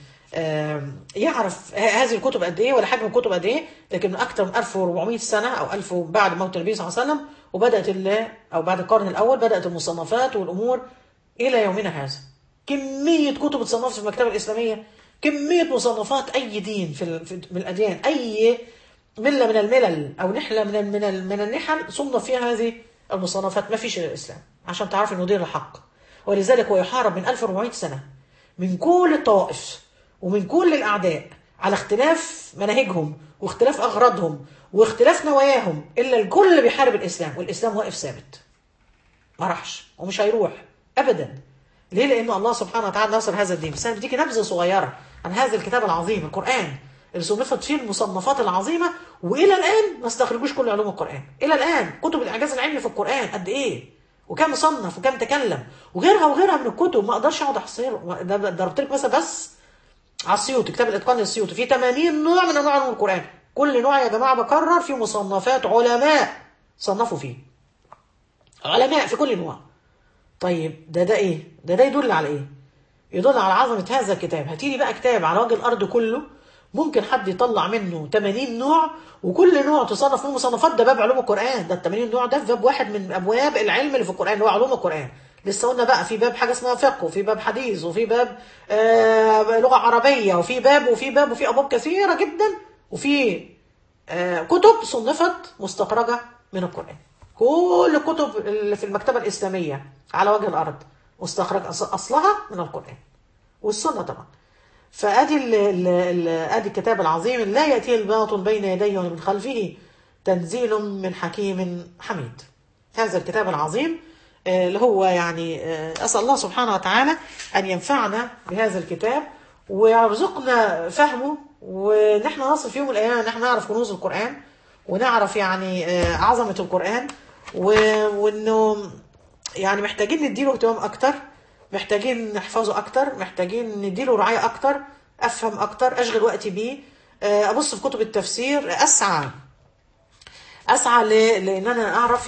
يعرف هذه الكتب قد ايه ولا حجم الكتب قد ايه. لكن من اكثر من 1400 سنه او 1000 بعد موت النبي صلى الله عليه وسلم، وبدات او بعد القرن الاول بدات المصنفات والامور الى يومنا هذا. كميه كتب اتصنفت في المكتبه الاسلاميه، كميه مصنفات اي دين من الاديان، اي مله من الملل او نحله من النحل صنف فيها هذه المصنفات. ما فيش الاسلام، عشان تعرف انه دين الحق. ولذلك هو يحارب من 1400 سنه من كل الطوائف ومن كل الأعداء على اختلاف مناهجهم واختلاف أغراضهم واختلاف نواياهم، إلا الكل بيحارب الإسلام، والإسلام واقف ثابت ما راحش ومش هيروح أبدا. ليه؟ لأن الله سبحانه وتعالى نصر هذا الدين. بس أنا بديكي نبذة صغيرة عن هذا الكتاب العظيم القرآن اللي صنفت فيه المصنفات العظيمة، وإلى الآن ما استخرجوش كل علوم القرآن. إلى الآن كتب الإعجاز العلمي في القرآن قد إيه، وكم مصنف وكم تكلم، وغيرها من الكتب ما أقدرش أقعد أحصيها. ضربت لك مثلا بس على السيوطي، كتاب الاتقان للسيوطي فيه 80 نوع من انواع علوم القران. كل نوع يا جماعه بكرر فيه مصنفات علماء صنفوا فيه، علماء في كل نوع. طيب ده ايه؟ ده يدل على ايه؟ يدل على عظمه هذا الكتاب. هاتيلي بقى كتاب على وجه الارض كله ممكن حد يطلع منه 80 نوع، وكل نوع تصنف منه مصنفات. ده باب علوم القران، ده ال 80 نوع ده في باب واحد من ابواب العلم اللي في القران اللي هو علوم القران. لسه قلنا بقى في باب حاجه اسمها فقه، وفي باب حديث، وفي باب لغه عربيه، وفي ابواب كثيره جدا، وفي كتب صنفت مستخرجه من القران. كل الكتب اللي في المكتبه الاسلاميه على وجه الارض مستخرج اصلها من القران والسنه طبعا. فادي ادي الكتاب العظيم لا ياتيه الباطل بين يديه ومن خلفه تنزيل من حكيم حميد. هذا الكتاب العظيم اللي هو يعني أسأل الله سبحانه وتعالى أن ينفعنا بهذا الكتاب ويرزقنا فهمه، ونحن نصل في يوم من الأيام نحن نعرف كنوز القرآن، ونعرف يعني عظمة القرآن، وإنه يعني محتاجين نديله اهتمام أكتر، محتاجين نحفظه أكتر، محتاجين نديله رعاية أكتر، أفهم أكتر، أشغل وقتي بيه، أبص في كتب التفسير، أسعى لأن أنا أعرف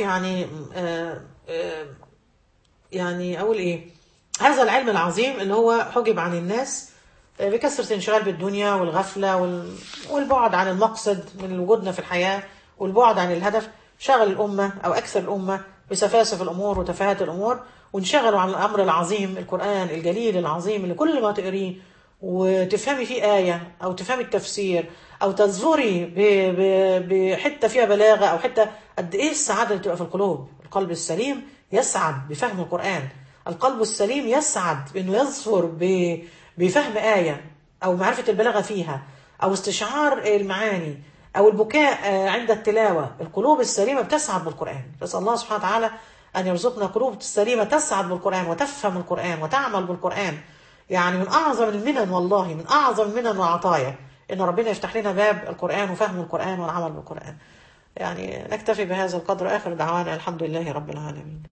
يعني أقول إيه، هذا العلم العظيم اللي هو حجب عن الناس بكثرة الانشغال بالدنيا والغفلة والبعد عن المقصد من وجودنا في الحياة، والبعد عن الهدف. شغل الأمة أو أكثر الأمة بسفاسف الأمور وتفاهات الأمور، وانشغلوا عن الأمر العظيم القرآن الجليل العظيم اللي كل ما تقريه وتفهمي فيه آية أو تفهمي التفسير أو تظفري بحتة فيها بلاغة أو حتة، قد إيه السعادة اللي تبقى في القلوب. القلب السليم يسعد بفهم القرآن، القلب السليم يسعد بأنه يظفر بفهم آية أو معرفة البلاغة فيها أو استشعار المعاني أو البكاء عند التلاوة. القلوب السليمة بتسعد بالقرآن. نسأل الله سبحانه وتعالى أن يرزقنا قلوب سليمة تسعد بالقرآن وتفهم القرآن وتعمل بالقرآن. يعني من أعظم المنن، والله من أعظم المنن والعطايا إن ربنا يفتح لنا باب القرآن وفهم القرآن والعمل بالقرآن. يعني نكتفي بهذا القدر. آخر دعوانا الحمد لله رب العالمين.